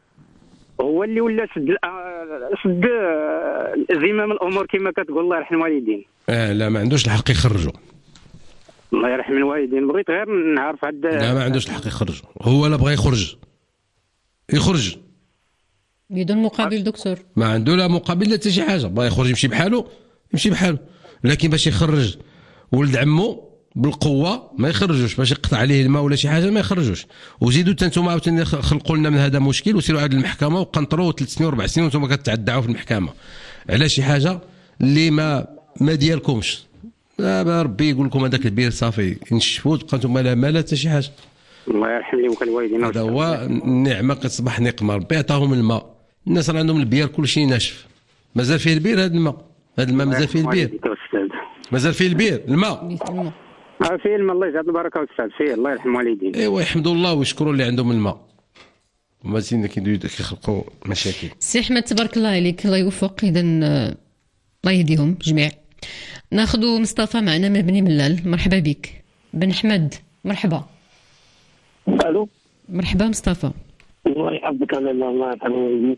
هو اللي ولا شد شد زمام الامور كما كتقول الله يرحم الوالدين. اه لا ما عندوش الحق يخرجوا. الله يرحم الوالدين بغيت غير نعرف هاد. لا ما عندوش الحق يخرج هو لا بغى يخرج يخرج بدون مقابل دكتور. ما عنده لا مقابل لا حتى شي حاجه بغى يخرج يمشي بحاله يمشي بحاله لكن باش يخرج ولد عمو بالقوه ما يخرجوش باش يقطع عليه الماء ولا شي حاجه ما يخرجوش. وزيدوا حتى نتوما عاوتاني خلقوا لنا من هذا مشكل وسيروا عاد المحكمه وقنطروا ثلاث سنين وربع سنين وانتم كتعدعوا في المحكمه على شي حاجه اللي ما ما ديالكمش. دابا ربي يقول لكم هذاك البير صافي نشفوا تبقى انتم لا مال حتى شي حاجه. الله يرحم لي والوالدين. هذا هو النعمه كتصبح نقمه ربي عطاهم الماء. الناس راه عندهم البير كل شيء ناشف مازال فيه البير هذا الماء هذا الماء مازال فيه البير مازال فيه البير الماء اه فيه الماء الله يجعل البركه استاذ فيه الله يرحم الوالدين. ايوا يحمدوا الله ويشكروا اللي عندهم الماء وما زين كيخلقوا مشاكل. سي احمد تبارك الله عليك الله يوفق اذا الله يهديهم جميع. ناخذ مصطفى معنا من بني ملال. مرحبا بك بن احمد. مرحبا. الو مرحبا مصطفى. الله يحفظك الله يرحم الوالدين.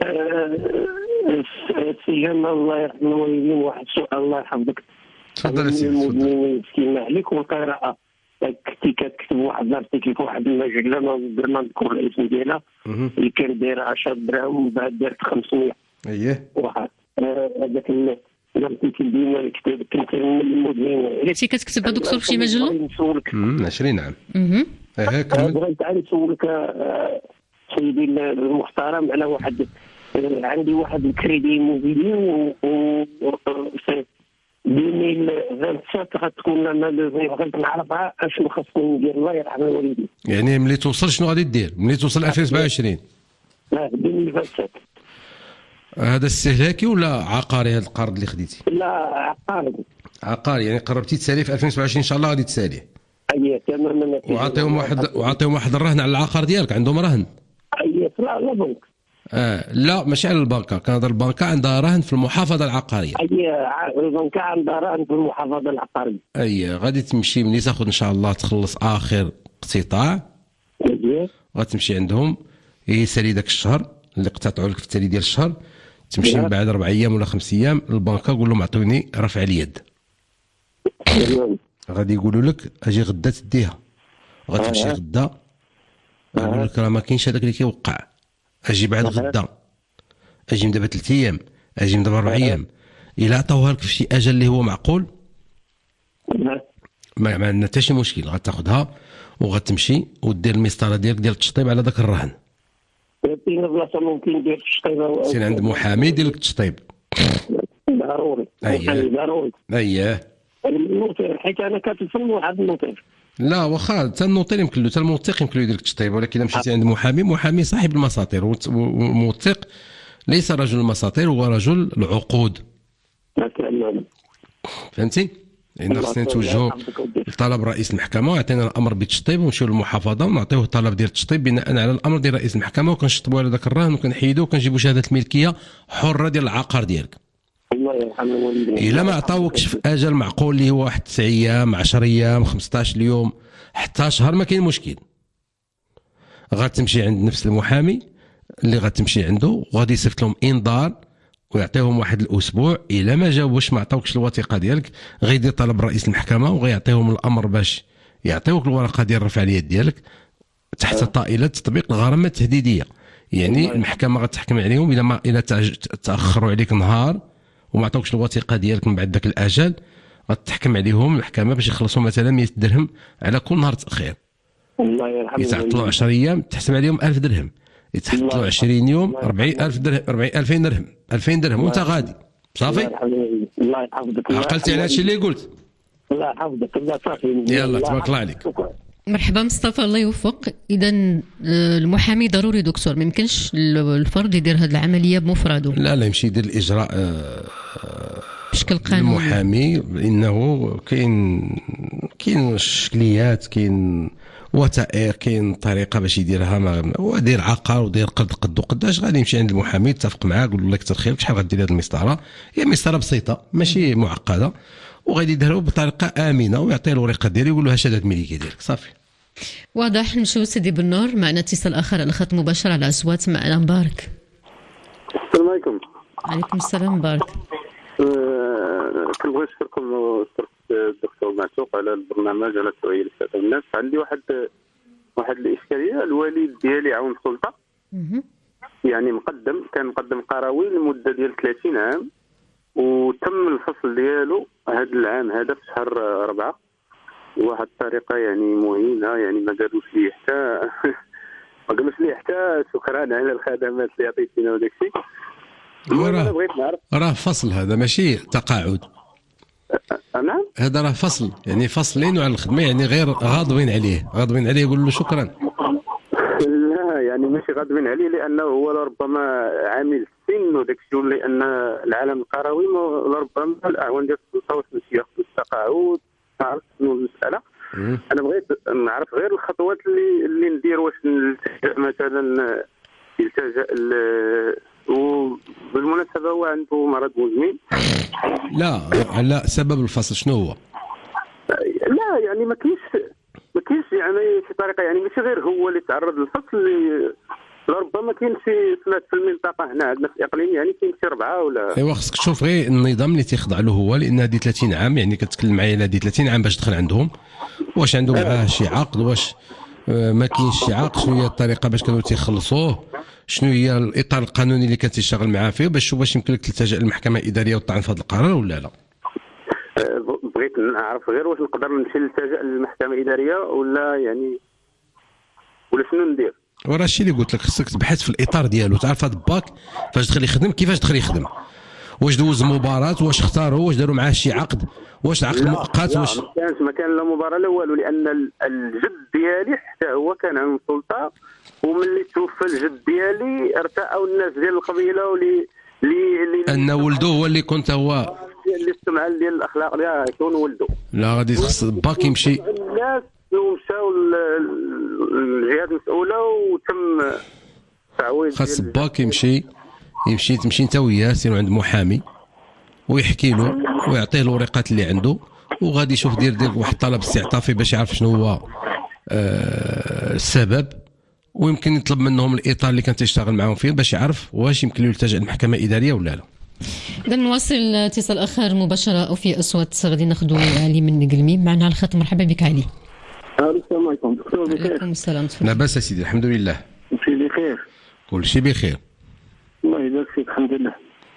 سيدنا الله يرحم الوالدين واحد السؤال الله يحفظك. تفضل سيدي تفضل. كيما عليك والقراءة كنتي كتكتب واحد الارتيكل في واحد المجله ما نقدر ما نذكر الاسم ديالها اللي كان داير عشرة دراهم ومن بعد دارت خمسمية. اييه واحد هذاك الارتيكل ديما كتب كنت المدمن. عرفتي كتكتب دكتور في شي مجله؟ نسولك. عشرين نعم. اها كمل. بغيت عاد نسولك سيدي المحترم على واحد عندي واحد الكريدي موبيلي و ألفين وسبعة غتكون لنا لوفي بغيت نعرفها اشنو خاصني ندير الله يرحم الوالدين. يعني ملي توصل شنو غادي دير؟ ملي توصل ألفين وسبعة وعشرين. اه ألفين وسبعة. هذا استهلاكي ولا عقاري هذا القرض اللي خديتي؟ لا عقاري. عقاري يعني قربتي تسالي في ألفين وسبعة وعشرين ان شاء الله غادي تساليه. اييه تماما. وعطيهم واحد وعطيهم واحد الرهن على العقار ديالك عندهم رهن؟ اييه لا لا بنك. اه لا ماشي على البنكه كنهضر البنكه عندها رهن في المحافظه العقاريه. اييه البنكه عندها رهن في المحافظه العقاريه. اييه غادي تمشي ملي تاخذ ان شاء الله تخلص اخر اقتطاع. اييه غتمشي عندهم يسالي داك الشهر اللي قتطعوا لك في التالي ديال الشهر تمشي من بعد اربع ايام ولا خمس ايام للبنكه قول لهم عطوني رفع اليد. غادي يقولوا لك اجي غدا تديها. غتمشي غدا يقول لك راه ما كاينش هذاك اللي كيوقع. اجي بعد غدا اجي من دابا ثلاث ايام اجي من دابا اربع ايام. الا عطاوها لك في شي اجل اللي هو معقول ما عندنا حتى شي مشكل غتاخذها وغتمشي ودير المسطره ديالك ديال التشطيب على داك الرهن. يعطينا بلاصه ممكن ندير التشطيب. سير عند محامي يدير لك التشطيب. ضروري اييه ضروري اييه النوطير، حيت انا كتفهم واحد النوطير. لا واخا حتى النوطير يمكن له، حتى الموثق يمكن له يدير لك التشطيب، ولكن اذا مشيتي عند محامي، محامي صاحب المساطير، والموثق ليس رجل المساطير، هو رجل العقود. فهمتي؟ لأن خصنا نتوجهوا لطلب رئيس المحكمة ويعطينا الأمر بالتشطيب، ونمشيو للمحافظة ونعطيوه الطلب ديال التشطيب بناء على الأمر ديال رئيس المحكمة، وكنشطبوا على ذاك الرهن وكنحيدوه وكنجيبوا شهادة الملكية حرة ديال العقار ديالك. الله يرحم والديك. إلا ما عطاوكش في أجل معقول اللي هو واحد تسع أيام، عشرة أيام، خمسطاش اليوم، حتى شهر، ما كاين مشكل. غتمشي عند نفس المحامي اللي غتمشي عنده وغادي يصيفط لهم إنذار ويعطيهم واحد الاسبوع. الا ما جاوبوش ما عطاوكش الوثيقه ديالك، غيدير طلب رئيس المحكمه وغيعطيهم الامر باش يعطيوك الورقه ديال رفع اليد ديالك تحت طائله تطبيق الغرامه التهديديه. يعني المحكمه غتحكم عليهم الا ما الا تاخروا عليك نهار وما عطاوكش الوثيقه ديالك من بعد ذاك الاجل، غتحكم عليهم المحكمه باش يخلصوا مثلا مية درهم على كل نهار تاخير. الله يرحمه. يتعطلوا عشرة ايام تحسب عليهم ألف درهم، يتحطوا عشرين يوم أربعين ألف درهم، أربعين ألفين درهم، ألفين درهم وانت غادي صافي. الله يحفظك. عقلتي على هادشي اللي قلت؟ الله يحفظك. الله صافي. يلا تبارك الله عليك. مرحبا مصطفى، الله يوفق. اذا المحامي ضروري دكتور، ما يمكنش الفرد يدير هذه العمليه بمفرده. لا لا، يمشي يدير الاجراء بشكل قانوني. المحامي لانه كاين كاين شكليات، كاين وثائق، كاين طريقه باش يديرها. هو دير عقار ودير قد قد وقداش، غادي يمشي عند المحامي يتفق معاه يقول له الله يكثر خيرك شحال غدير هذه المسطره. هي مسطره بسيطه ماشي معقده، وغادي يديرها بطريقه امنه ويعطيه الورقه ديالو يقول له ها شهاده الملكيه ديالك صافي. واضح. نمشيو سيدي بالنور، معنا اتصال اخر على الخط مباشر على اصوات. معنا مبارك. السلام عليكم. عليكم السلام مبارك. أه كنبغي نشكركم الدكتور معتوق على البرنامج وعلى السؤال اللي سالته الناس. عندي واحد واحد الاشكاليه. الوالد ديالي عون سلطه، يعني مقدم، كان مقدم قروي لمده ديال ثلاثين عام، وتم الفصل ديالو هذا العام هذا في شهر أربعة بواحد الطريقه يعني مهينه. يعني ما قالوش لي حتى ما قالوش لي حتى شكرا على الخدمات اللي عطيتينا وداك الشيء. انا بغيت نعرف، راه فصل هذا ماشي تقاعد. نعم هذا راه فصل، يعني فصلين على الخدمه، يعني غير غاضبين عليه، غاضبين عليه يقول له شكرا. لا يعني ماشي غاضبين عليه، لانه هو ربما عامل السن وداك الشيء، لان العالم القروي ربما الاعوان ديال السلطه واش ماشي ياخذوا التقاعد. عرفت شنو المساله؟ انا بغيت نعرف غير الخطوات اللي اللي ندير. واش نلتجأ مثلا يلتجأ وبالمناسبه هو عنده مرض مزمن. لا لا، سبب الفصل شنو هو؟ لا يعني ما كاينش ما كاينش يعني شي طريقه، يعني ماشي غير هو اللي تعرض للفصل. ربما كاين شي سمعت في المنطقه هنا عندنا في الاقليم، يعني كاين شي ربعه ولا. ايوا خصك تشوف غير النظام اللي تيخضع له هو، لان هذه ثلاثين عام، يعني كتكلم معايا على هذه ثلاثين عام باش تدخل عندهم. واش عنده معاه شي عقد؟ واش ما كاينش شي عقد؟ شنو هي الطريقه باش كانوا تيخلصوه؟ شنو هي الاطار القانوني اللي كان تيشتغل معاه فيه باش تشوف واش يمكن لك تلتجأ للمحكمه الاداريه وتطعن في هذا القرار ولا لا؟ بغيت نعرف غير واش نقدر نمشي نلتجأ للمحكمه الاداريه ولا يعني ولا شنو ندير؟ وراه الشيء اللي قلت لك، خصك تبحث في الاطار ديالو، تعرف هذا باك فاش دخل يخدم كيفاش دخل يخدم، واش دوز مباراه، واش اختاروا، واش داروا معاه شي عقد، واش عقد مؤقت، واش ما كانش ما كان لا مباراه لا والو، لان الجد ديالي حتى هو كان عن السلطه، وملي توفى الجد ديالي ارتأوا الناس ديال القبيله ولي لي ان ولده هو اللي كنت هو اللي استمع ديال الاخلاق ديال يكون ولده. لا غادي خص باك يمشي الناس ومشاو للجهات المسؤوله وتم تعويض. خاص باك يمشي يمشي تمشي انت وياه سيروا عند محامي ويحكي له ويعطيه الورقات اللي عنده، وغادي يشوف دير دير واحد الطلب استعطافي باش يعرف شنو هو آه السبب، ويمكن يطلب منهم الاطار اللي كان تيشتغل معاهم فيه باش يعرف واش يمكن له يلتجأ للمحكمه الاداريه ولا لا. اذا نواصل اتصال اخر مباشره وفي اصوات غادي ناخذوا علي من قلميم معنا على الخط. مرحبا بك علي. السلام عليكم دكتور. بخير؟ وعليكم السلام. لاباس سيدي الحمد لله. في بخير؟ كل شيء بخير الله يجزاك فيك. الحمد لله.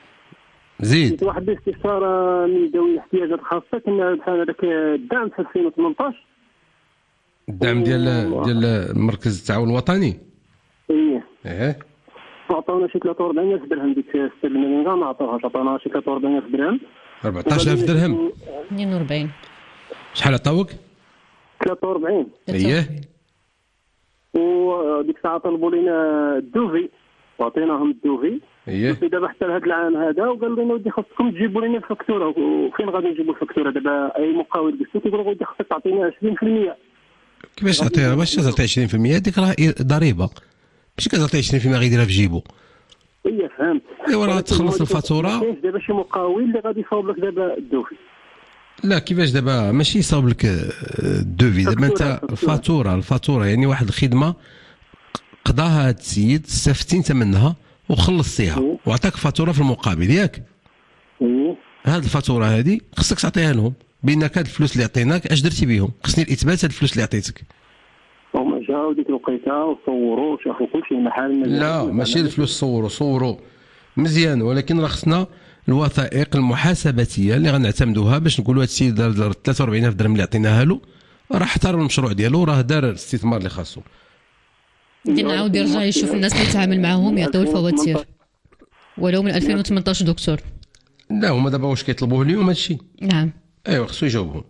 زيد واحد الاستفسار من ذوي الاحتياجات الخاصه. كنا بحال هذاك الدعم في ألفين وثمانطاش، الدعم ديال ديال مركز التعاون الوطني. ايه ايه عطاونا شي ثلاثة وأربعين ألف درهم ديك السنه البنزا نعطوها عطانا شي ثلاثة وأربعين ألف درهم. أربعطاش ألف درهم. اثنين وأربعين. شحال عطاوك؟ ثلاثة وأربعين. اييه. وديك الساعه طلبوا لنا الدوفي وعطيناهم الدوفي. اييه. دابا حتى لهذا العام هذا وقالوا لنا ودي خاصكم تجيبوا لنا الفاكتوره. وفين غادي نجيبوا الفاكتوره دابا؟ اي مقاول قلتو كيقول ودي خاصك تعطينا عشرين في المية. كيفاش تعطيها؟ واش تعطي عشرين في المية؟ هذيك راه ضريبه، ماشي كتعطي عشرين في المية غيديرها في جيبو. اي فهمت. ايوا راه تخلص الفاتوره. كاينش دابا شي مقاول اللي غادي يصاوب لك دابا الدوفي. لا كيفاش دابا ماشي يصاوب لك الدوفي، دابا انت الفاتوره الفاتوره يعني واحد الخدمه قضاها هذا السيد، استفدتي انت منها وخلصتيها وعطاك فاتوره في المقابل ياك. هاد الفاتوره هذه خصك تعطيها لهم بانك هاد الفلوس اللي عطيناك اش درتي بهم، خصني الاثبات هاد الفلوس اللي عطيتك. هما جاو ديك الوقيته وصوروا شافوا كلشي المحل. لا ماشي الفلوس صوروا صوروا مزيان، ولكن راه خصنا الوثائق المحاسباتيه اللي غنعتمدوها باش نقولوا هاد السيد دار ثلاثة وأربعين ألف درهم اللي عطيناها له راه احترم المشروع ديالو، راه دار الاستثمار اللي خاصو. غادي نعاود يرجع يشوف الناس اللي يتعامل معاهم يعطيو الفواتير ولو من ألفين وثمنطاش دكتور. لا هما دابا واش كيطلبوه اليوم هادشي؟ نعم. ايوا خصو يجاوبهم.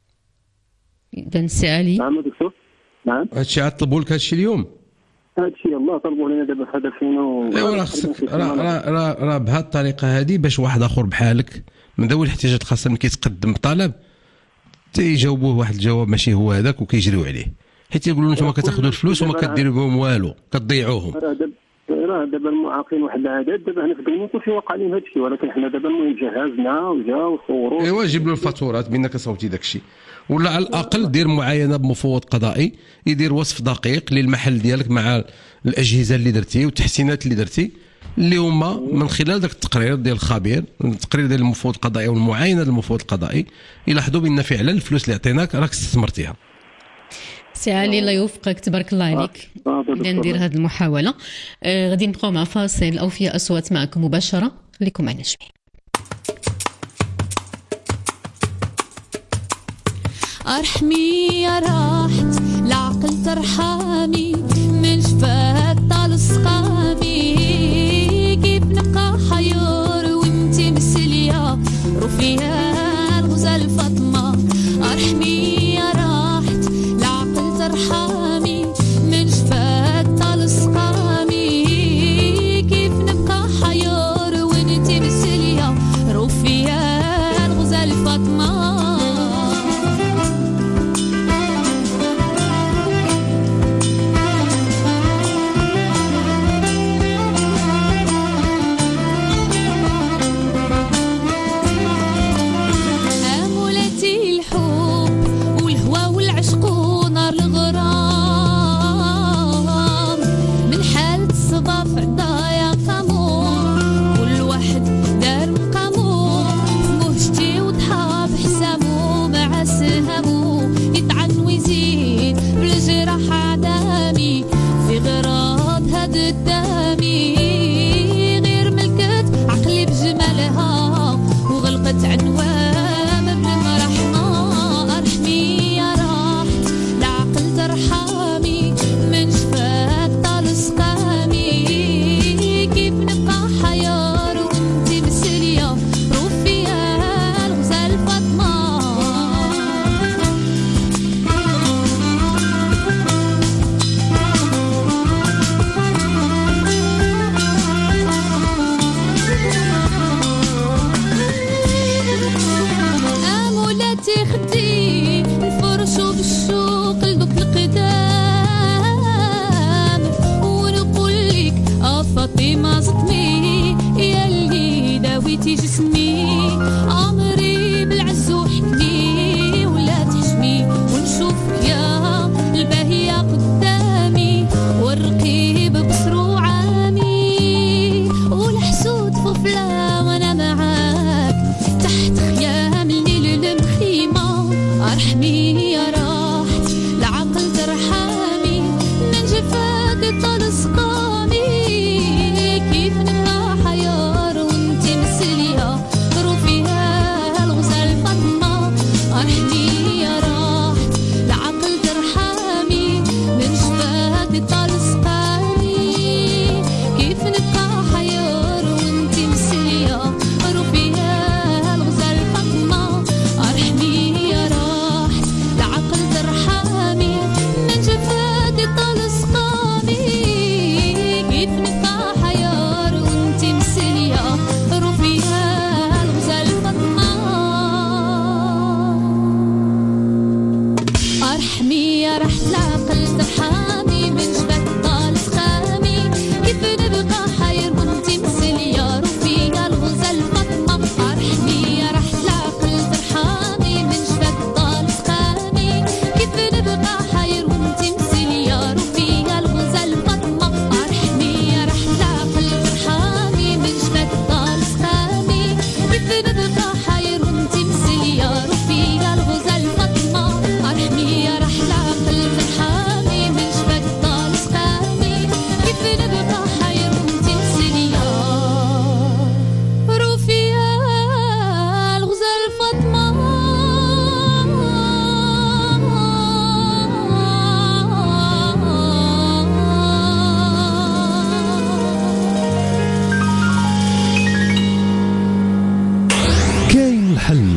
اذا السي علي. نعم دكتور. نعم. هادشي عاد طلبوا لك هادشي اليوم؟ هادشي يلاه طلبوا لنا دابا في هذا ألفين و ايوا راه خصك راه راه راه بهذه الطريقه هذه باش واحد اخر بحالك من ذوي الاحتياجات الخاصه ملي كيتقدم بطلب تيجاوبوه واحد الجواب ماشي هو هذاك وكيجريو عليه، حيت يقولوا نتوما كتاخذوا الفلوس وما كديروا بهم والو كتضيعوهم. راه دابا راه دابا المعاقين واحد العدد دابا هنا في الدنيا كلشي واقع عليهم هذا الشيء، ولكن حنا دابا المهم جهزنا وجاو وصوروا. ايوا جيب له الفاتورات بانك صوتي داك الشيء، ولا على الاقل دير معاينه بمفوض قضائي يدير وصف دقيق للمحل ديالك مع الاجهزه اللي درتي والتحسينات اللي درتي اللي هما من خلال ذاك التقرير ديال الخبير، التقرير ديال المفوض القضائي والمعاينه المفوض القضائي يلاحظوا بان فعلا الفلوس اللي عطيناك راك استثمرتيها. سي علي الله يوفقك تبارك الله عليك. بدنا ندير هذه المحاوله. آه غادي نبقاو مع فاصل اوفياء اصوات معكم مباشره، خليكم معنا شويه. ارحمي يا راحت العقل ترحمي من شفاك طال سقامي كيف نبقى حيور وانتي مسليه رفيها الغزال فاطمه. ارحمي يا راحت العقل ترحمي من شفاك طال سقامي كيف نبقى حيور وانتي مسليه رفيها الغزال فاطمه.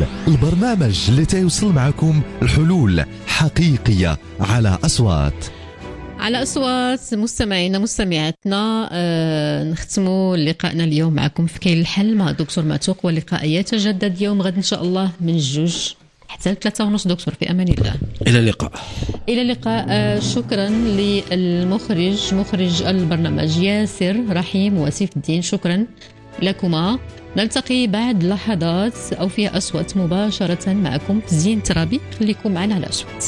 البرنامج اللي تيوصل معكم الحلول حقيقية على أصوات على أصوات مستمعينا مستمعاتنا. آه نختموا لقائنا اليوم معكم في كاين الحل مع دكتور معتوق، واللقاء يتجدد يوم غد إن شاء الله من جوج حتى الثلاثة ونص. دكتور في أمان الله، إلى اللقاء. إلى اللقاء. آه شكرا للمخرج مخرج البرنامج ياسر رحيم وسيف الدين، شكرا لكما. نلتقي بعد لحظات أو في أصوات مباشرة معكم زين ترابي، خليكم معنا على أصوات.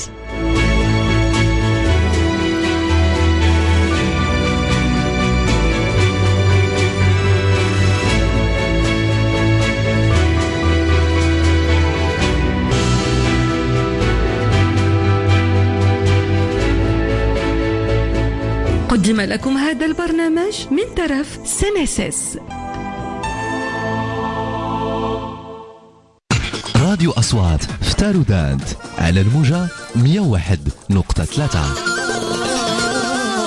قدم لكم هذا البرنامج من طرف سينيسيس. راديو أصوات في تارودانت على الموجة مية وواحد نقطة ثلاثة.